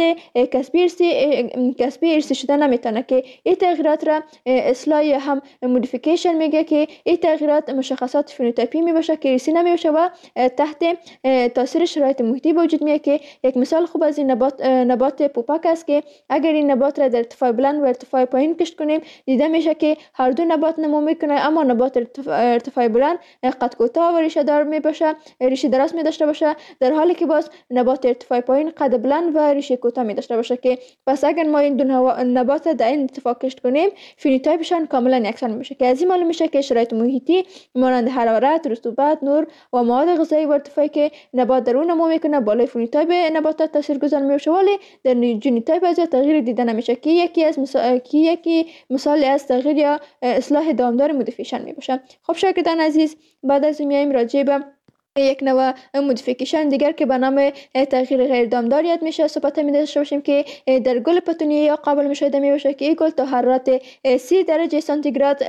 کسبی ارثی شده نمیتونه که این تغییرات را اصلاح یا هم مودیفیکیشن میگه که این تغییرات مشخصات فنوتیپی می باشه که ارثی نمی باشه و تحت تاثیر شرایط محیطی وجود میاد. که یک مثال خوب از این نبات پوپک است که اگر این نبات را در ارتفاع بلند و ارتفاع پایین کشت کنیم دیده میشه که هر دو نبات نمو میکنه، اما نبات ارتفاع بلند قد کوتاه و ریشه دار می باشه، ریشه دراز می داشته باشه، در حالی که باز نبات ارتفاع پایین قد بلند و ریشه کوتاه می داشته باشه. که پس اگر ما این دو نبات در این اتفاق کشت کنیم فنوتیپشان کاملا یکسان میشه. که از این معلوم میشه که شرایط محیطی مانند حرارت، رطوبت، نور و مواد غذایی و ارتفاعی که نبات در اون نمو میکنه بالای فنوتیپ نباتات تاثیرگذار میشه، ولی در ژنوتیپ از تغییر دیده نمیشه که یکی مثال از تغییر یا اصلاح دامدار مودیفیکیشن می باشه. خب شاگردان عزیز، بعد از این میایم راجع به یک نوع مودیفیکیشن دیگر که به نام تغییر غیر دامدار یاد میشه صحبت می داشته باشیم که در گل پتونیه یا قابل مشاهده می باشه که این گل تا حرارت 30 درجه سانتیگراد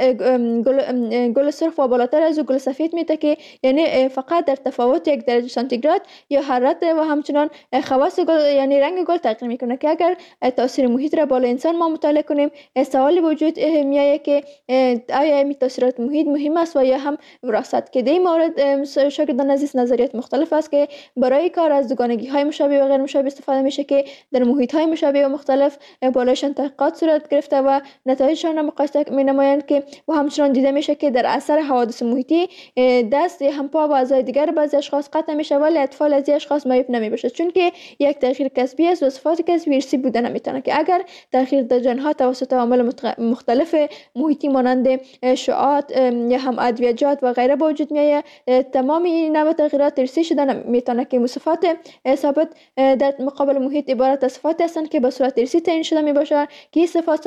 گل سرخ و بالاتر از گل سفید میده، که یعنی فقط در تفاوت 1 درجه سانتیگراد یا حرارت و همچنان خواص گل یعنی رنگ گل تغییر میکنه. که اگر تاثیر محیط را بالا انسان ما مطالعه کنیم سوال وجود میاد که آیا این تاثیرات محیط مهم است و یا هم وراثت. که در این مورد شاگردان عزیز نظریات مختلف است که برای کار از دوگانگی های مشابه و غیر مشابه استفاده میشه که در محیط های مشابه و مختلف بالایشان تحقیقات صورت گرفته و نتایجشان را مقایسه می نمایند. که و همچنان دیده میشه که در اثر حوادث محیطی دست هم پا و اعضای دیگر بعضی اشخاص قطع میشه ولی اطفال از این اشخاص معیوب نمیشه، چون که یک تغییر کسبی است و صفات کسبی ارثی بوده نمیتونه. که اگر تغییر در ژن‌ها توسط عوامل مختلف محیطی مانند شعاعات یا هم ادویه‌جات و غیره به وجود میاد، تمام این نوع تغییرات ارثی شده میتونه. که صفات ثابت در مقابل محیط عبارت از صفات هستند که به صورت ارثی تعیین شده میباشه که این صفات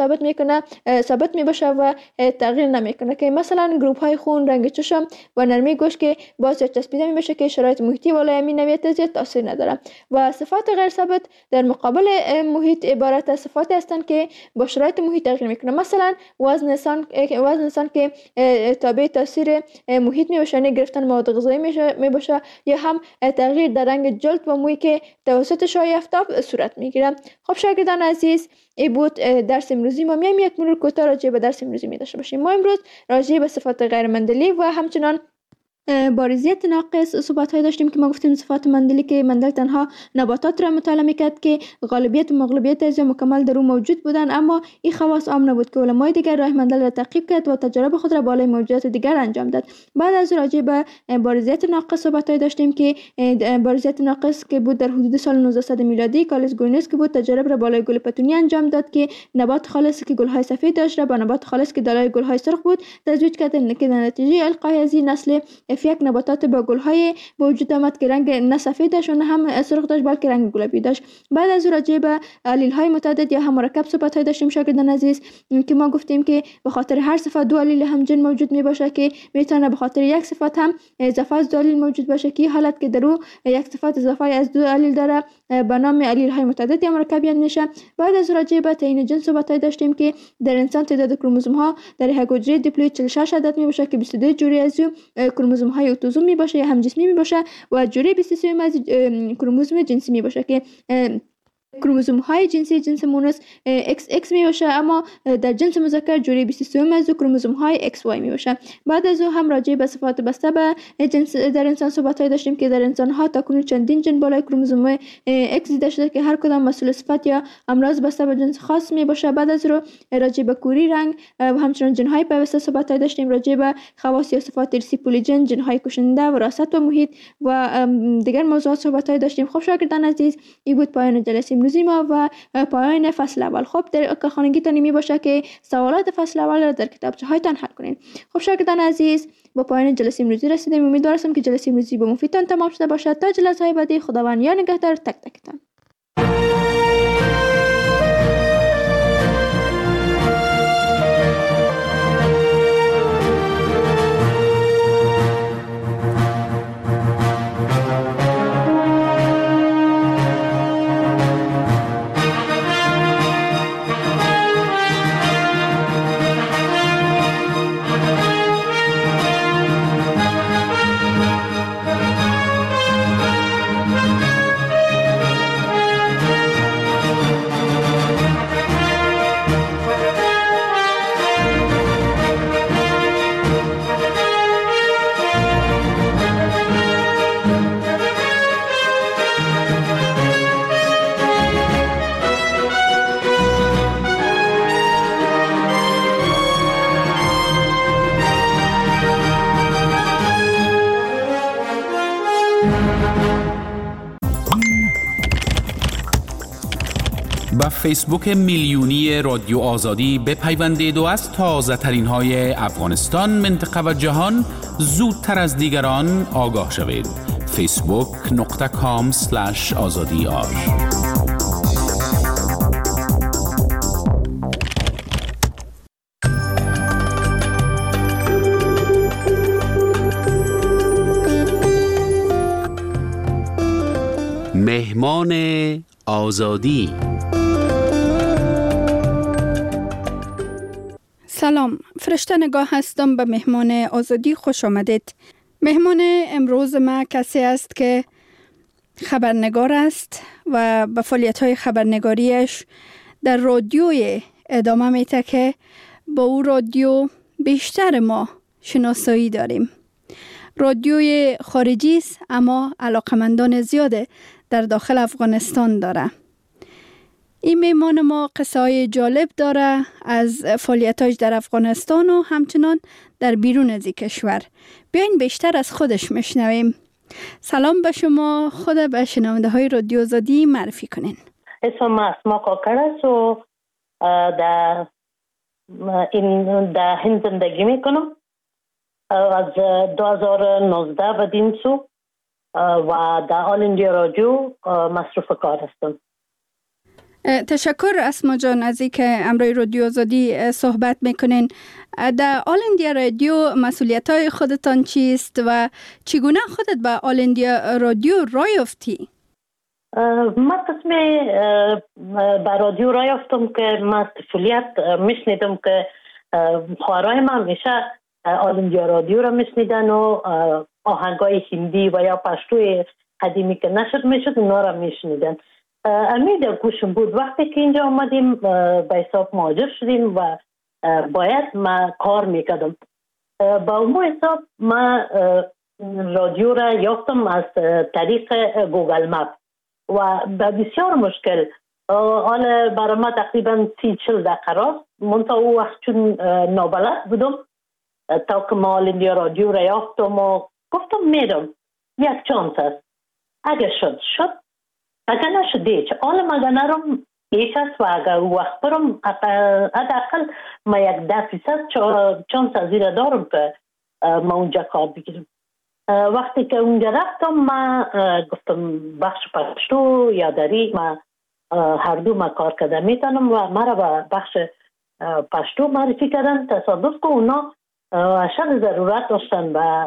ثابت میباشه و تغییر نمیکنه. که مثلا گروپ های خون، رنگ چشم و نرمی گوشت که باعث چسبیده میشه که شرایط محیطی بالای همین نوعیت زیاد تاثیر نداره. و صفات غیر ثابت در مقابل محیط عبارت از صفات هستند که با شرایط محیط تغییر میکنه. مثلا وزن انسان که تابع تاثیر محیط میباشه، یعنی گرفتن مواد غذایی میباشه، یا هم تغییر در رنگ جلد و مویی که توسط شعاع آفتاب صورت میگیره. خب شاگردان عزیز، این بود درس امروزی ما. میایم یک مرور کوتاه راجع به درس امروزی می داشته باشیم. ما امروز راجع به صفات غیر مندلی و همچنان بارزیت ناقص صحبت های داشتیم که ما گفتیم صفات مندلی که مندل تنها نباتات را مطالعه میکرد که غالبیت و مغلوبیت از مکمل در او موجود بودن، اما این خواص عام نبود. که علمای دیگر راه مندل را تعقیب کرد و تجارب خود را بالای موجودات دیگر انجام داد. بعد از راجع به بارزیت ناقص صحبت های داشتیم که بارزیت ناقص که بود در حدود سال 1900 میلادی کارلس گوینز که بود تجارب را بالای گل پتونی انجام داد که نبات خالص که گل های سفید داشت را با نبات خالص که دارای گل های سرخ بود تزویج کرد، که در نتیجه القای از این نسل یک نباتات با گل‌های به وجود آمد که رنگ نه سفید داشت و نه هم سرخ داشت بلکه رنگ گلابی داشت. بعد از راجع به علیل‌های متعدد یا هم مرکب صحبت‌های داشتیم شاگردان عزیز که ما گفتیم که به خاطر هر صفت دو علیل همجن موجود میباشه، که میتونه به خاطر یک صفت هم اضافه از دو علیل موجود باشه که حالت که در او یک صفت اضافه از دو علیل داره به نام علیل‌های متعدد یا مرکب یاد میشه. بعد از راجع به تعیین جنس صحبت‌های داشتیم که در انسان تعداد کروموزوم‌ها در یک حجره دیپلوید 46 عدد میباشه که 22 جوری از کروموزوم‌های اتوزوم می باشه یا هم جسمی می باشه و جوری 23 از کروموزوم جنسی می باشه که کروموزوم های جنسی جنس مونس XX می باشه، اما در جنس مذکر جوری 23 از کروموزوم های XY می باشه. بعد از او هم راجع به صفات بسته به جنس در انسان صحبت داشتیم که در انسان ها تاکنون چندین جن بالای کروموزوم X دیده شده که هر کدام مسئول صفت یا امراض بسته به جنس خاص می باشه. بعد از رو راجع به کوری، رنگ و همچنین جن های پیوسته صحبت داشتیم، راجع به خواص یا صفات ارثی پولیجن، جن های کشنده، وراثت و محیط و دیگر موضوعات صحبت داشتیم. خب شاگردان عزیز، این بود پایان جلسه امروزی ما و پایان فصل اول. خب در کارخانگیتان می باشه که سوالات فصل اول را در کتابچه هایتان حل کنید. خب شاگردان عزیز، با پایان جلسه امروزی رسیدیم. امیدوارم که جلسه امروزی به مفیدتان تمام شده باشد. تا جلسه های بعدی، خداوند یار نگهدار تک تکتان. به فیسبوک میلیونی رادیو آزادی بپیوندید و از تازه ترین های افغانستان، منطقه و جهان زودتر از دیگران آگاه شوید. facebook.com/azadiar. مهمان آزادی. سلام، فرشته نگاه هستم. به مهمان آزادی خوش آمدید. مهمان امروز ما کسی است که خبرنگار است و به فعالیت‌های خبرنگاریش در رادیوی ادامه میده که با او رادیو بیشتر ما شناسایی داریم. رادیوی خارجی است اما علاقمندان زیاد در داخل افغانستان داره. این مهمان ما قصه‌های جالب داره از فعالیتاش در افغانستان و همچنان در بیرون از این کشور. بیاین بیشتر از خودش میشنویم. سلام به شما، خود به شنونده های رادیو آزادی معرفی کنین. اسم اسما کاکر است و در هند زندگی میکنم. از 2019 بدین سو و در آل اندیا رادیو مصروف کار هستم. تشکر اسما جان از اینکه امروی رادیو آزادی صحبت میکنین. در آل اندیا رادیو مسئولیت‌های خودتان چیست و چگونه خودت به آل اندیا رادیو راه یافتی؟ من قسمی به رادیو راه یافتم که من طفولیت میشنیدم که خواهرای من همیشه آل اندیا رادیو را میشنیدن و آهنگای هندی و یا پشتوی قدیمی که نشر میشد اونا را میشنیدن. امید گوشم بود. وقتی که اینجا آمدیم به حساب مهاجر شدیم و باید ما کار میکردم. با اون حساب ما رادیو را یافتم از طریق گوگل مپ و به بسیار مشکل. حالا برای ما تقریبا 30-40 دقیقه راست. منطقه او وقت چون نابلد بودم تا که ما آل اندیا رادیو را یافتم و گفتم میرم. یک چانس است. اگه شد اگر نشد دیگه حالا مگه نرم یک است و اگر وقت برم حداقل ما 10% چانس از این دارم که ما اونجا کار بگیرم. وقتی که اونجا رفتم ما گفتم بخش پشتو یا دری ما هر دو ما کار کرده میتونم و ما را به بخش پشتو معرفی کردن. تصادف که اونا اشد ضرورت داشتن و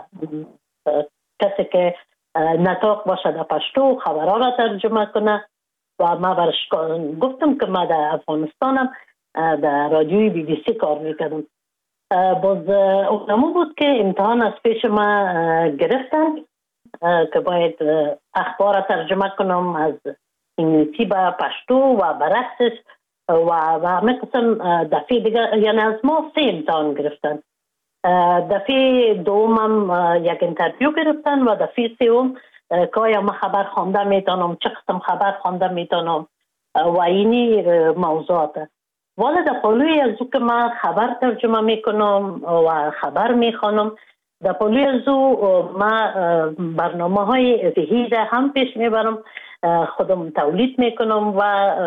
کسی که نطاق باشه در پشتو خبرها را ترجمه کنه و ما برش گفتم که ما در افغانستانم در رادیوی BBC کار میکردم. باز اونمون بود که امتحان از پیش ما گرفتن که باید اخبار را ترجمه کنم از انگلیسی به پشتو و برعکسش و همه قسم. دفعه دیگه یعنی از ما 3 امتحان گرفتن. دفعه دومم یک انترویو گرفتن و دفعه سوم که آیا ما خبر خوانده میتونم، چه قسم خبر خوانده میتونم و اینی موضوعات. والا در پلوی از او که من خبر ترجمه میکنم و خبر میخوانم، در پلوی از او ما برنامه های ذهی هم پیش میبرم، خودم تولید میکنم و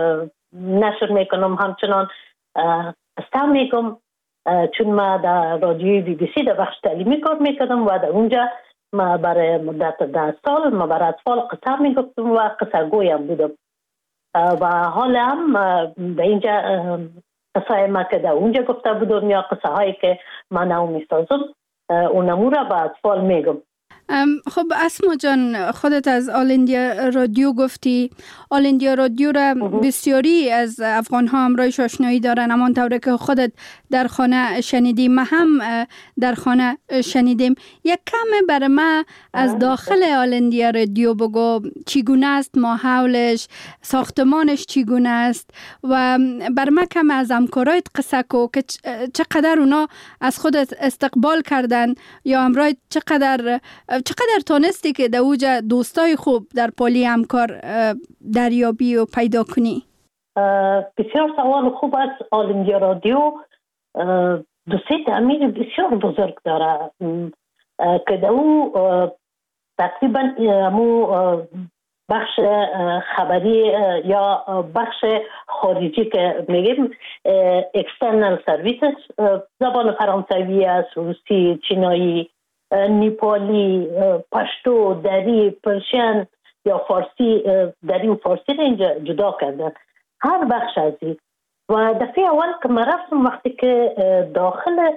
نشر میکنم. همچنان استعمال میکنم چون ما در رادیوی BBC در بخش تعلیمی کار میکردم و در اونجا ما برای مدت 10 سال ما برای اطفال قصه میگفتم و قصه گویم بودم و حالا هم در اینجا قصه ما که در اونجا گفته بودم یا قصه هایی که من او میسازم اونمو را به اطفال میگم. خب اسما جان، خودت از آل اندیا رادیو گفتی. آل اندیا رادیو را بسیاری از افغان ها همراهش آشنایی دارن، اما طوری که خودت در خانه شنیدیم ما هم در خانه شنیدیم. یک کم برای ما از داخل آل اندیا رادیو بگو، چگونه است ماحولش، ساختمانش چگونه است و برای ما کم از همکارایت قصه کو که چقدر اونا از خودت استقبال کردن یا همراه چقدر تانستی که در اوجا دوستای خوب در پالی همکار دریابی و پیدا کنی؟ بسیار سوال خوب است. آل اندیا رادیو دوستی تعمیر بسیار بزرگ داره که در او تقریبا بخش خبری یا بخش خارجی که میگیم اکسترنال سرویسز، زبان فرانسوی است، روسی، چینایی، نیپالی، پشتو، دری، پرشین یا فارسی. دری و فارسی را اینجا جدا کردن، هر بخش از این. و دفعه اول که من رفتم، وقتی که داخل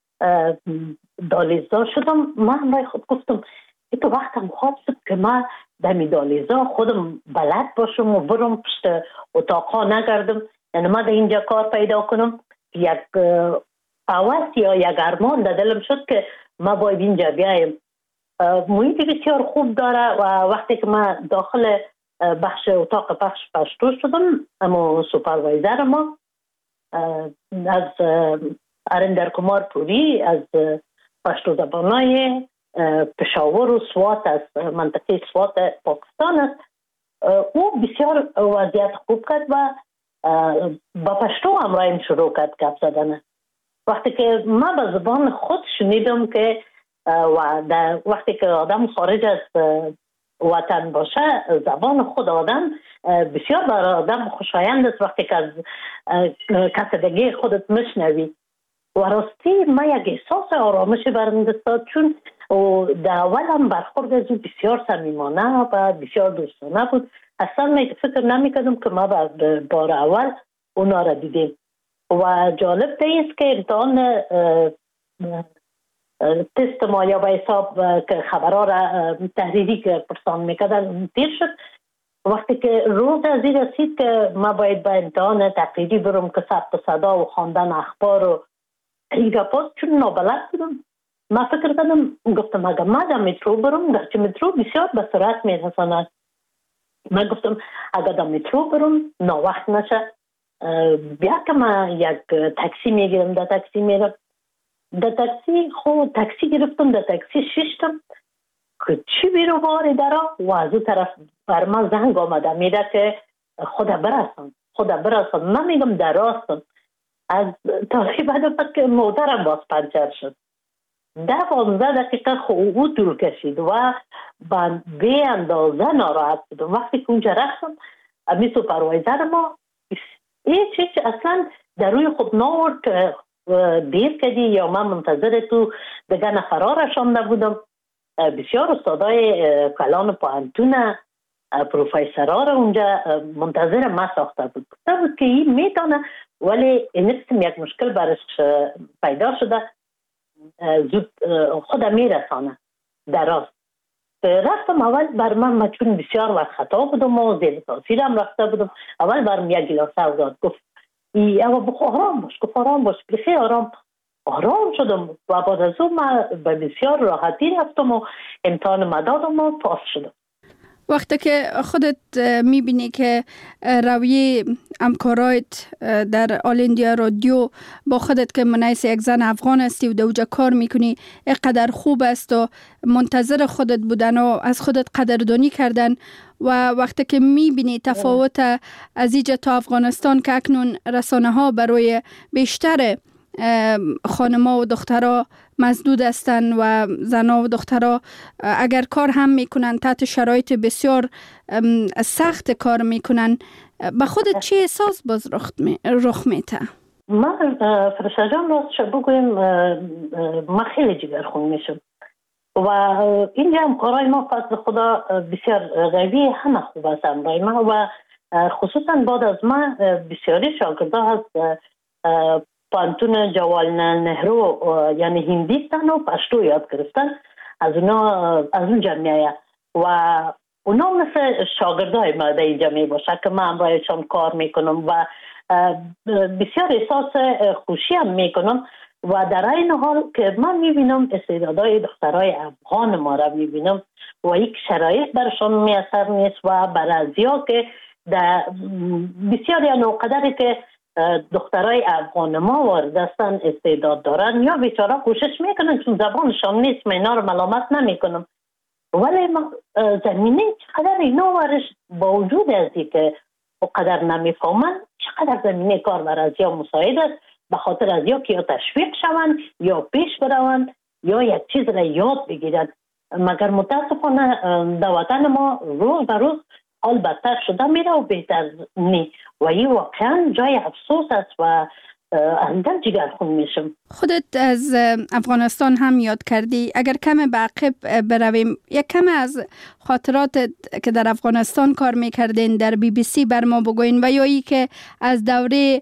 دالیزا شدم، من برای خود گفتم که وقتم خواب شد که من دمی دالیزا خودم بلد باشم و برم پشت اتاقا نگردم. یعنی من در اینجا کار پیدا کنم. یک هوس یا یک ارمان در دلم شد که من باید اینجا بیایم. محیط بسیار خوب داره و وقتی که من داخل بخش اتاق پخش پشتو شدم، اما سوپروایزر ما از ارندر کمار پوری از پشتو زبانای پشاور و سوات است، منطقه سوات پاکستان است. او بسیار وضعیت خوب کرد و با پشتو همراهیم شروع کرد گپ زدن. وقتی که من به زبان خود شنیدم که وقتی که آدم خارج از وطن باشه، زبان خود آدم بسیار برای آدم خوشایند است. وقتی که از کسدگی خودت مشنوی و راستی من یک احساس آرامش برم داد، چون در اول هم برخورد از او بسیار صمیمانه و بسیار دوستانه بود. اصلا فکر نمی کردم که ما بار اول اونا را دیدیم. و جالب است که امتحان تست ما یا به حساب که خبرها را تحریری که پرسان میکردن تیر شد. وقتی که روز از این رسید که ما باید به امتحان تقریری برم که ثبت صدا و خواندن اخبار و این گپات، چون نابلد بودم، ما فکر کردم، گفتم اگر ما در مترو برم، درچه مترو بسیار به سرعت میرساند، من گفتم اگر در مترو برم ناوقت نشه، بیا که من یک تاکسی میگیرم، در تاکسی میرم. در تاکسی تاکسی گرفتم، در تاکسی ششتم که چی بیرو باری درا و از اون طرف بر من زنگ آمده میده که خدا برسان. من میگم در راستم. از تقریبا که موترم باز پنچر شد. 10-15 دقیقه او طول کشید و به اندازه ناراحت بودم. وقتی که اونجا رفتم، امی سوپروایزر ما هیچ اصلا در روی خود ناورد که دیر کردی یا من منتظر تو دیگه نفرها رشانده بودم. بسیار استادای کلان پوهنتون، پروفیسرها را اونجا منتظر ما ساخته بود. گفته بود که این میتونه، ولی این قسم یک مشکل برش پیدا شده، زود خود میرسانه در راست. رفتم اول بر من چون بسیار وقت خطا بودم و زیر تاثیرم رفته بودم، اول برم یک گلاسه داد، گفت اما بخو آرام باش، گفت آرام باش، بخی آرام شدم و بعد از اون من به بسیار راحتی رفتم و امتحان مدادم و پاس شدم. وقتی که خودت میبینی که رویه همکارایت در آل اندیا رادیو با خودت که منیس یک زن افغان هستی و دوجا کار میکنی اینقدر خوب است و منتظر خودت بودن و از خودت قدردانی کردن، و وقتی که میبینی تفاوت از اینجا تا افغانستان که اکنون رسانه ها برای بیشتر خانما و دخترها مسدود هستن و زنها و دخترها اگر کار هم میکنن تحت شرایط بسیار سخت کار میکنن، به خودت چه احساس باز رخ میته؟ من فرشته جان راستش بگویم من خیلی جگرخون میشم و اینجا هم کارهای ما فضل خدا بسیار قوی، همه خوب است برای ما و خصوصا بعد از ما بسیاری شاگرده هست پانتون جواهرلال نهرو یعنی هندیستان و پشتو یاد گرفتن، از اون جمعیه و اونا مثل شاگردای ما در اینجا می باشه که من برایشان کار میکنم و بسیار احساس خوشی هم میکنم و در این حال که من میبینم استعدادهای دخترای افغان ما را میبینم و یک شرایط برشان میسر نیست و برازیا که بسیار یا نوقدری که دخترای افغان ما وارد هستن استعداد دارن یا بیچاره کوشش میکنن چون زبانشان نیست، من اینا رو ملامت نمیکنم، ولی زمینه چقدر اینا ورش با وجود ازی که اقدر نمیفهمن چقدر زمینه کار برازیا مساعد است، به خاطر از یا که یا تشویق شوند یا پیش بروند یا یک چیز را یاد بگیرند. مگر متاسفانه در وطن ما روز به روز حال بدتر شده میره و بهتر نی و این واقعا جای افسوس است و اندم جگرخون میشم. خودت از افغانستان هم یاد کردی، اگر کم به عقب برویم یک کم از خاطرات که در افغانستان کار میکردین در BBC بر ما بگوین و یا ای که از دوره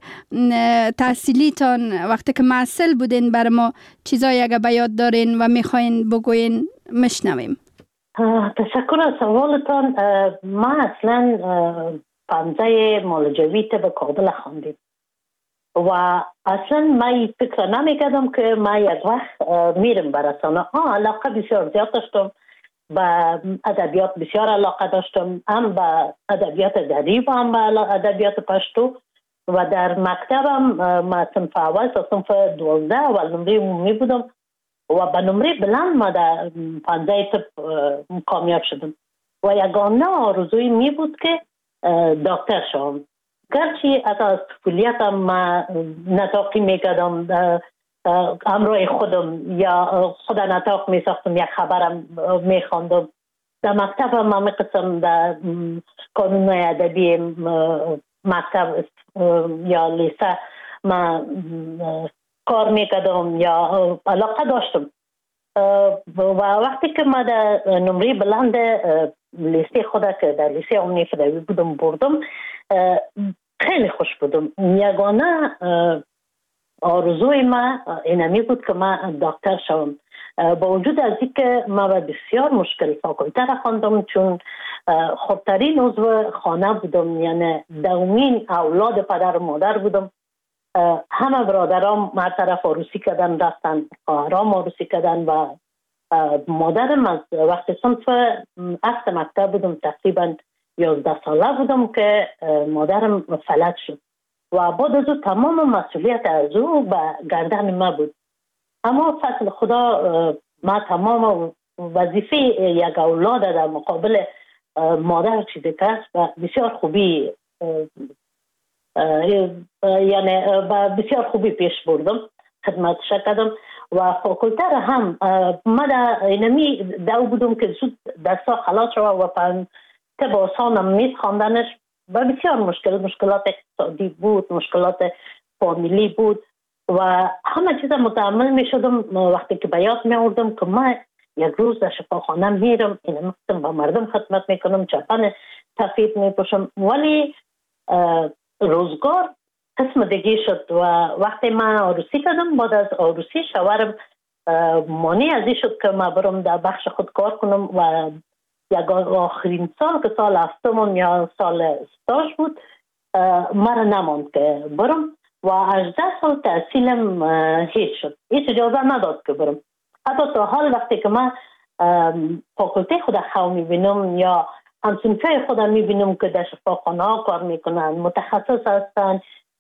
تحصیلیتان وقتی که معسل بودین بر ما چیزایی اگر به یاد دارین و میخواین بگوین مشنویم. تشکر از سوالتان. ما اصلا پانزه مالجوی به کابل خواندیم و اصلا ما فکر نمیکردم که ما یک وقت میرم به رسانه. علاقه بسیار زیاد داشتم، به ادبیات بسیار علاقه داشتم، هم به ادبیات دری و هم به ادبیات پشتو و در مکتبم ما صنف اول تا صنف 12 اول نمره عمومی بودم و به نمره بلند ما در 15 طب کامیاب شدم و یگانه آرزوی می بود که دکتر شوم. گرچه از طفولیتم ما نطاقی میکردم، همراه خودم یا خود نطاق میساختم، یک خبرم میخواندم. در مکتب هم همه قسم در کانون ادبی مکتب یا لیسه ما کار میکردم یا علاقه داشتم و وقتی که ما در نمره بلند لیسه خود که در لیسه امنی فدوی بودم بردم، خیلی خوش بودم. یگانه آرزوی ما اینمی بود که ما دکتر شوم. با وجود از اینکه ما بسیار مشکل فاکولته را خواندم، چون خودترین عضو خانه بودم، یعنی دومین اولاد پدر و مادر بودم. همه برادرام هر طرف عروسی کردن رفتن، خواهرام عروسی کردن و مادرم از وقت صنف هفت مکتب بودم تقریبا 11 ساله بودم که مادرم فلج شد و بعد از تمام مسئولیت از او به گردن ما بود. اما فضل خدا ما تمام وظیفه یک اولاد در مقابل مادر چیزی کرد و بسیار خوبی یعنی بسیار خوبی پیش بردم، خدمتش کردم و فاکولته را هم ما در اینمی دو بودم که زود دستا خلاص شد و طب آسانم نیست خواندنش و بسیار مشکلات اقتصادی بود، مشکلات فامیلی بود و همه چیز متحمل می شدم. وقتی که به یاد می آوردم که ما یک روز در شفاخانه میرم، این با مردم خدمت میکنم، چپن سفید میپوشم، ولی روزگار قسم دیگه شد و وقتی من عروسی کردم، بعد از عروسی شوهرم مانع از این شد که من برم در بخش خود کار کنم و یک آخرین سال که سال هفتم یا سال استاژ بود مرا نماند که برم و 18 سال تحصیلم هیچ شد، هیچ اجازه نداد که برم. حتی تا حال وقتی که من فاکولته خود خواه میبینم یا همسنفه خود میبینم که در شفاخانه ها کار میکنن، متخصص هستن،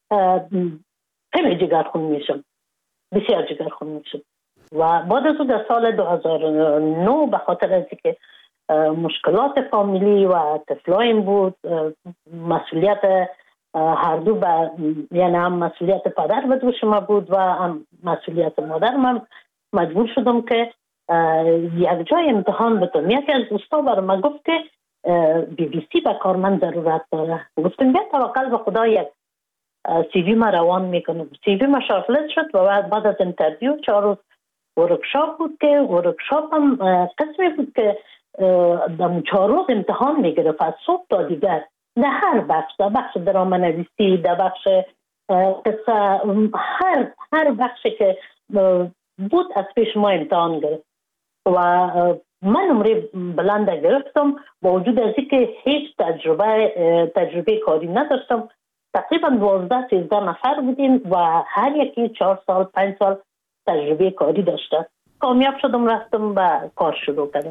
خیلی جگرخون میشم، بسیار جگرخون میشم. و بعد از در سال 2009 به خاطر از که مشکلات فامیلی و طفلایم بود، مسئولیت هر دو یعنی هم مسئولیت پدر به دوش ما بود و هم مسئولیت مادر من، مجبور شدم که یک جای امتحان بتونم. یکی از دوستا برای من گفت که BBC به کار من ضرورت داره. گفتم بیا توکل به خدا، یک CV ما روان میکنم. CV ما شارتلیست شد و بعد از انترویو 4 روز ورکشاپ بود که ورکشاپ هم قسمی بود که در 4 روز امتحان میگرفت از صبح تا دیگر در هر بخش، در بخش درام نویسی، در بخش قصه، هر بخشی که بود از پیش ما امتحان گرفت و من نمره بلند گرفتم با وجود از اینکه هیچ تجربه کاری نداشتم. تقریبا 12-13 نفر بودیم و هر یکی 4 سال 5 سال تجربه کاری داشته. کامیاب شدم، رفتم و کار شروع کردم.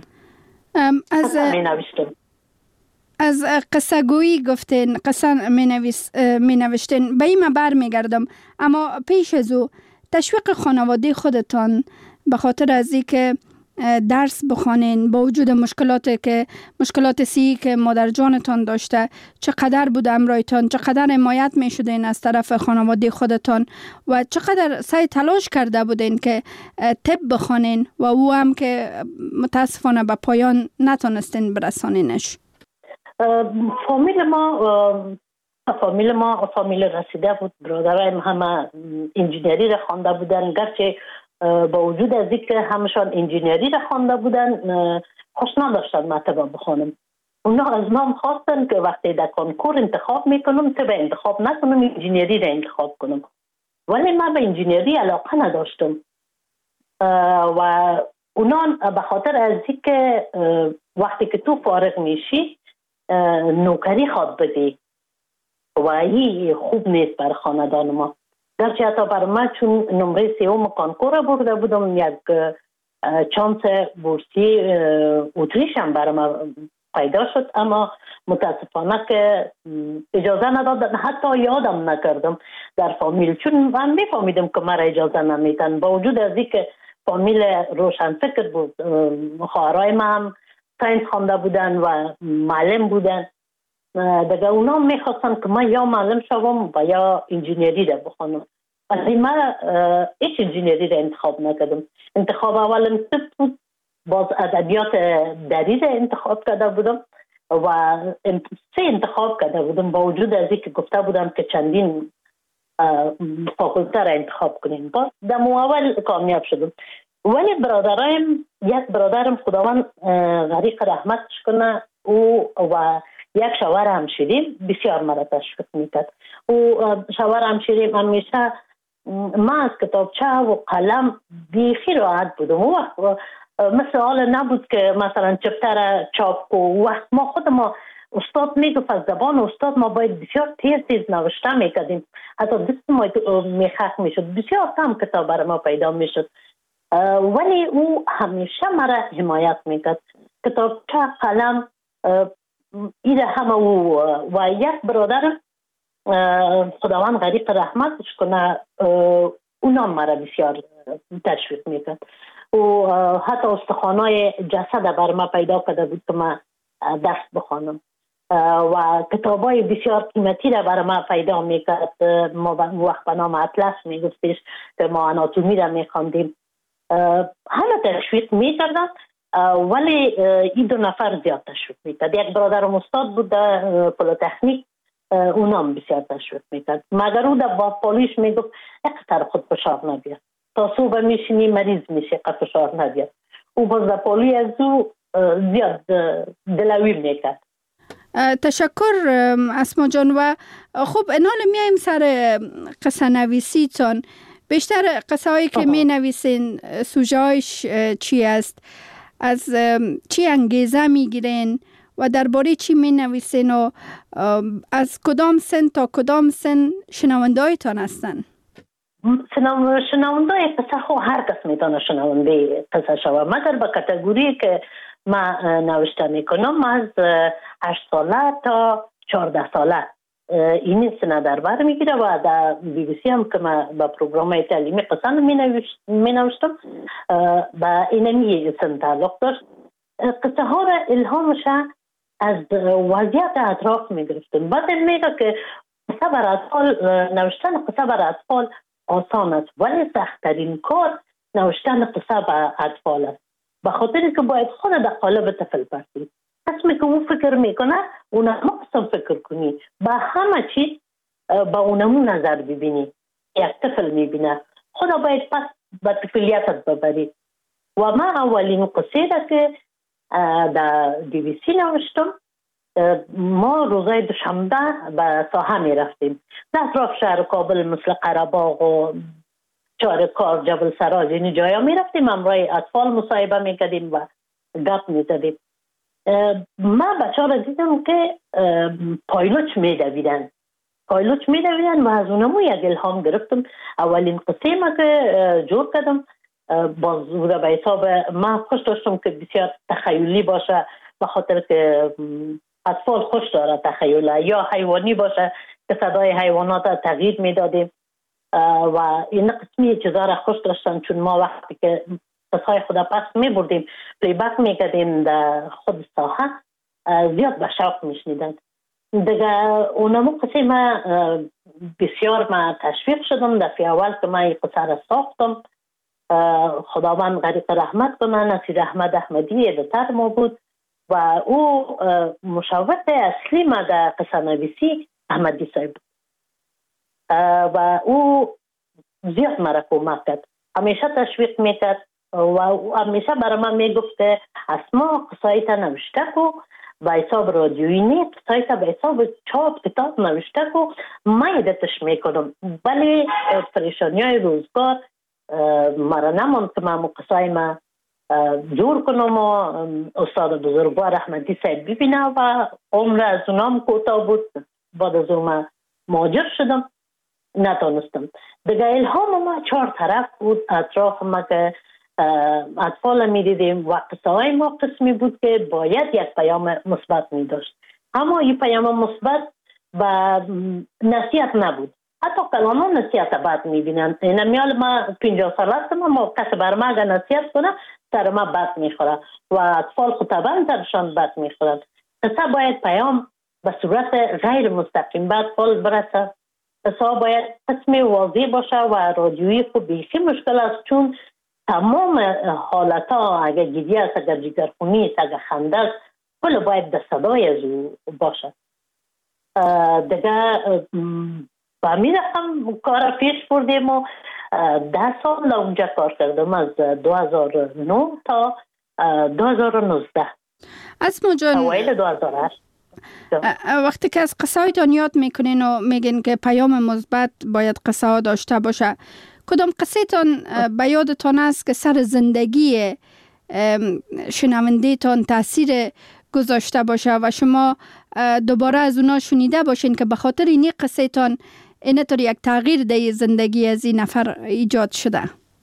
از قصه گویی گفتین، قصه می نوشتین، به این بر می گردم. اما پیش از او تشویق خانواده خودتان به خاطر از این که درس بخوانین با وجود مشکلات سی که مادر جانتان داشته، چقدر بود امرایتان، چقدر حمایت می شدین از طرف خانواده خودتان و چقدر سعی تلاش کرده بودین که طب بخوانین و او هم که متاسفانه به پایان نتونستین برسانینش؟ فامیل ما فامیل رسیده بود. برادرای همه انجینری را خوانده بودن، گرچه با وجود از اینکه همشان انجینری را خوانده بودن خوش نداشتن مطلب بخونم. اونا از ما خواستن که وقتی در کنکور انتخاب میکنم طب انتخاب نکنم، انجینری را انتخاب کنم. ولی من به انجینری علاقه نداشتم و اونا به خاطر از اینکه وقتی که تو فارغ میشی نوکری خواد بدی و این خوب نیست بر خاندان ما. گرچه حتی بر من چون نمره سوم کنکور برده بودم، یک چانس بورسی اتریش هم بر من پیدا شد، اما متاسفانه که اجازه ندادن، حتی یادم نکردم در فامیل، چون من میفهمیدم که مرا اجازه نمیدن. با وجود از اینکه فامیل روشن فکر بود، خواهرای من هم ساینس خوانده بودن و معلم بودن، دیگه اونا میخواستن که من یا معلم شوم و یا انجینری را بخونم. ولی من هیچ انجینری را انتخاب نکردم. انتخاب اولم طب بود، باز ادبیات دری را انتخاب کرده بودم و سه انتخاب کرده بودم، با وجود از اینکه گفته بودم که چندین فاکولته را انتخاب کنیم. باز در اول کامیاب شدم. ولی برادرایم، یک برادرم خداوند غریق رحمتش کنه، او و یک شوهر همشیریم بسیار مرا تشویق میکرد. او شوهر همشیریم همیشه من از کتابچه و قلم بیخی راحت بودم. او وقت مثل حال نبود که مثلا چپتر چاپ کو. وقت ما خود ما استاد میگفت از زبان استاد ما باید بسیار تیز نوشته میکردیم، حتی دست ما میخک میشد، بسیار کم کتاب برای ما پیدا میشد. ولی او همیشه مرا حمایت میکرد. کتابچه قلم ایده همه او و یک برادر خداوند غریق رحمتش کنه اونا مرا بسیار تشویق میکرد. و حتی استخوانای جسد بر ما پیدا کرده بود که من دست بخوانم و کتابای بسیار قیمتی را بر ما پیدا میکرد. ما وقت به نام اطلس میگفتش که ما آناتومی را میخواندیم. همه تشویق میکردن، ولی این دو نفر زیاد تشویق میکرد. یک برادرم استاد بود در پلیتکنیک، اونام بسیار تشویق میکرد، مگر او در پالیش میگفت اقتر خود فشار نبید، تا صبح میشینی مریض میشه قد فشار نبید. او باز در پالی از او زیاد دلوی میکرد. تشکر اسما جان. و خب انال میایم سر قصه نویسی تان. بیشتر قصه هایی که می نویسین سوژه‌اش چی است؟ از چی انگیزه می گیرین و درباره چی می نویسین و از کدام سن تا کدام سن شنونده هایتان هستن؟ شنونده قصه خو هر کس میتونه شنونده قصه شوه، مگر به کاتگوری که من نوشته میکنم از 8 ساله تا 14 ساله این سنه در بر میگیره و در بی بی سی هم که من با پروگرام تعلیمی قصه می نوشتم با اینمی سن تعلق داشت. قصه ها را الهامش از وضعیت اطراف می گرفتم. بعد میگه که قصه بر اطفال، نوشتن قصه بر اطفال آسان است، ولی سخت‌ترین کار نوشتن قصه بر اطفال است، به خاطر که باید خود در قالب طفل باشی. اسمی که او فکر میکنه اونمو قسم فکر کنی، با همه چیز با اونمو نظر ببینی. یک طفل میبینه، خدا باید پس با طفلیتت ببری. و من اولین قصه ده که در بی بی سی نوشتم، ما روزای دوشنبه به ساحه میرفتیم در اطراف شهر کابل، مثل قره‌باغ و چارکار، جبل سراج، این جایا میرفتیم، همراه اطفال مصاحبه میکردیم و گپ میزدیم. من بچه ها را دیدم که پایلوچ میدویدن و از اونمو یک الهام گرفتم. اولین قصه ما که جور کردم باز به حساب من خوش داشتم که بسیار تخیلی باشه، به خاطر که اطفال خوش داره تخیل، یا حیوانی باشه که صدای حیوانات تغییر میدادیم و این قسمی چیزا را خوش داشتن، چون ما وقتی که قصهای خدا پس میبردیم پلی بک میکردیم در خود ساحه زیاد به شوق میشنیدن دیگه. اونمو قصه ما بسیار ما تشویق شدم. دفعه اول که ما این قصه را ساختم، خداوند غریق رحمت کنه، نصیر احمد احمدی ادیتور ما بود و او مشاور اصلی ما در قصه نویسی احمدی صاحب بود و او زیاد مرا کمک کرد، همیشه تشویق میکرد و همیشه برای من میگفت که اسما قصایت نوشته کو به حساب رادیویی نیست، قصایت به حساب چاپ کتاب نوشته کو، من ایدتش میکنم. ولی پریشانی های روزگار مرا نماند که من قصای ما جور کنم و استاد بزرگوار احمدی صاحب ببینه و عمر از اونام کوتاه بود. بعد از اون مهاجر شدم، نتونستم دیگه. الهام ما 4 طرف بود اطراف ما که اطفال می دیدیم و قصه های ما قسمی بود که باید یک پیام مثبت می داشت، اما این پیام مثبت و نصیحت نبود. حتی کلاما نصیحت بد می بینن. این میال ما 50 سال هستم، ما کسی بر ما اگر نصیحت کنه سر ما بد می خوره و اطفال خود طبعا سرشان بد می خورن. قصه باید پیام به صورت غیر مستقیم به اطفال برسه. قصه باید قسم واضح باشه و رادیویی خود بیخی مشکل است، چون تمام حالت ها اگر گریه است، اگر جگرخونی است، اگر خنده است، کل باید در صدای از او باشه. دیگه با می رفتم کار پیش بردیم و 10 سال اونجا کار کردم، از 2009 تا 2019. اسما جان، اوایل 2008 وقتی که از قصه هایتان یاد میکنین و میگین که پیام مثبت باید قصه ها داشته باشه، کدام قصه تان به یادتان است که سر زندگی شنونده تان تاثیر گذاشته باشه و شما دوباره از اونا شنیده باشین که به خاطر این قصه تان اینطور یک تغییر در زندگی از این نفر ایجاد شده؟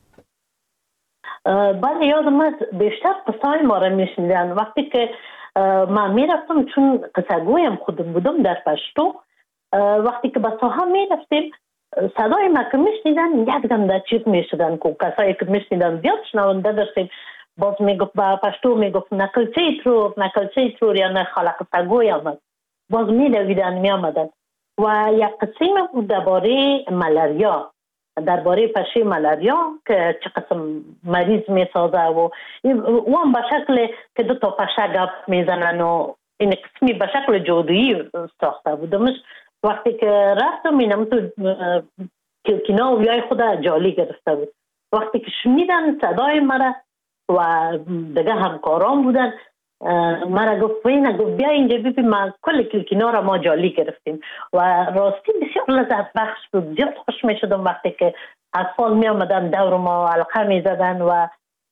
بله، یادم است بیشتر قصه های ما را میشنیدن. وقتی که من میرفتم، چون قصه گویم خودم بودم در پشتو، وقتی که به ساحه میرفتیم صدای ما که میشنیدن یک دم در چیز میشدن که کسایی که میشنیدن زیاد شنونده داشتیم. باز میگفت با پشتو میگفت نکلچه ترور یا نه خاله قصه گوی آمد، باز میدویدن میامدن. و یک قسم بود درباره ملاریا، درباره پشه ملاریا که چه قسم مریض میسازه و اون به شکل که 2 تا پشه گپ میزنن و این قسمی به شکل جادویی ساخته بودمش. وقتی که رفتم اینم تو کلکینا و بیای خدا جالی گرفته بود. وقتی که شنیدن صدای مرا و دیگه همکاران بودن، مرا گفت بیا اینجا ببین، ما کل کلکینا را ما جالی گرفتیم و راستی بسیار لذت بخش بود. زیاد خوش می شدم وقتی که اطفال می آمدن دور ما حلقه می زدن و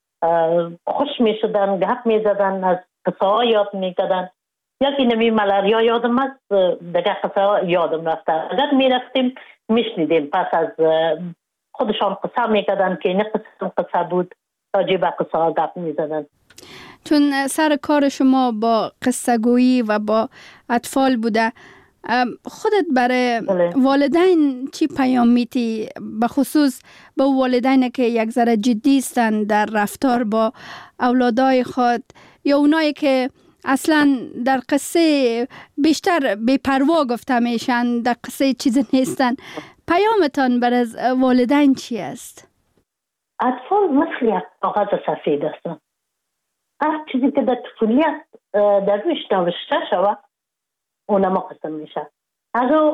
خوش می شدن، گپ می زدن، از قصه ها یاد می کردن. یکی نمی ملاریا یادم است، دیگه قصه ها یادم رفته. اگر می رفتیم می شنیدیم، پس از خودشان قصه می کردن که این قصه بود، راجع به قصه ها گپ می زدن. چون سر کار شما با قصه گویی و با اطفال بوده، خودت برای والدین چی پیام میتی؟ به خصوص به والدین که یک ذره جدی هستن در رفتار با اولادای خود، یا اونایی که اصلا در قصه بیشتر بی‌پروا گفته میشن، در قصه چیزی نیستن، پیامتان برای والدین چی است؟ اطفال مثل یک کاغذ سفید هستن. هر چیزی که در طفولیت در روش نوشته شود اونما قسم میشه. اگر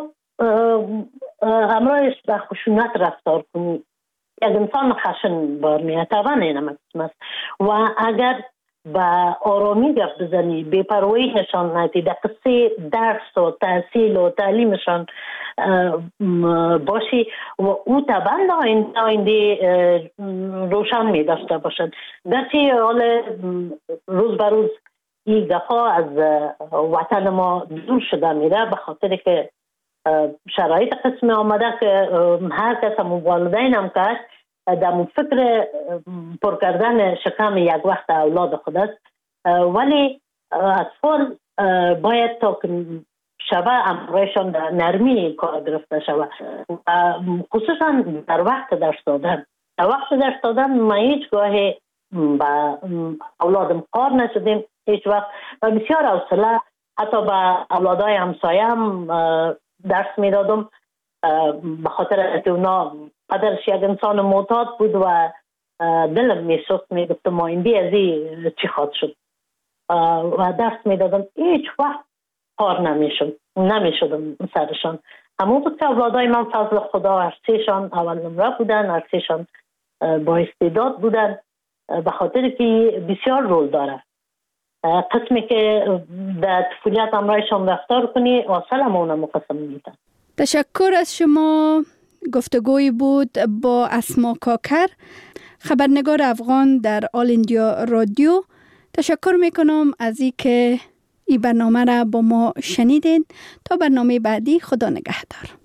همراهش به خشونت رفتار کنی، یک انسان خشن بار میاد، طبعا اینما قسم است. و اگر با آرامی گفت بزنی، بی‌پروایی نشان ندی، در قصه درس و تحصیل و تعلیمشان باشی و او طبعا آینده روشن می داشته باشد. گرچه حال روز به روز این دفعه از وطن ما دور شده میره، به خاطر که شرایط قسم آمده که هر کس هم والدین هم کرد در فکر پر کردن شکم یک وقت اولاد خود است. ولی اطفال باید تا شبه امرایشان در نرمی کار گرفته شود، خصوصا در وقت درس دادن. در وقت درس دادن ما هیچ گاهی با اولادم کار نشدیم هیچ وقت و بسیار حوصله حتی با اولادای همسایه هم درس میدادم، به خاطر که اونا پدرش یک انسان معتاد بود و دلم میسوخت، میگفتم آینده از این چی خواهد شد. و درس میدادم، هیچ وقت کار نمیشدم سرشان. همون بود که اولادای من فضل خدا هر سهشان اول نمره بودن، هر سهشان با استعداد بودن، به خاطر که بسیار رول داره. قسمی که در طفولیت امرایشان رفتار کنی آسل همونه مقسم میدن. تشکر از شما. گفتگوی بود با اسما کاکر، خبرنگار افغان در آل اندیا رادیو. تشکر میکنم از این که این برنامه را با ما شنیدین. تا برنامه بعدی، خدا نگهدار.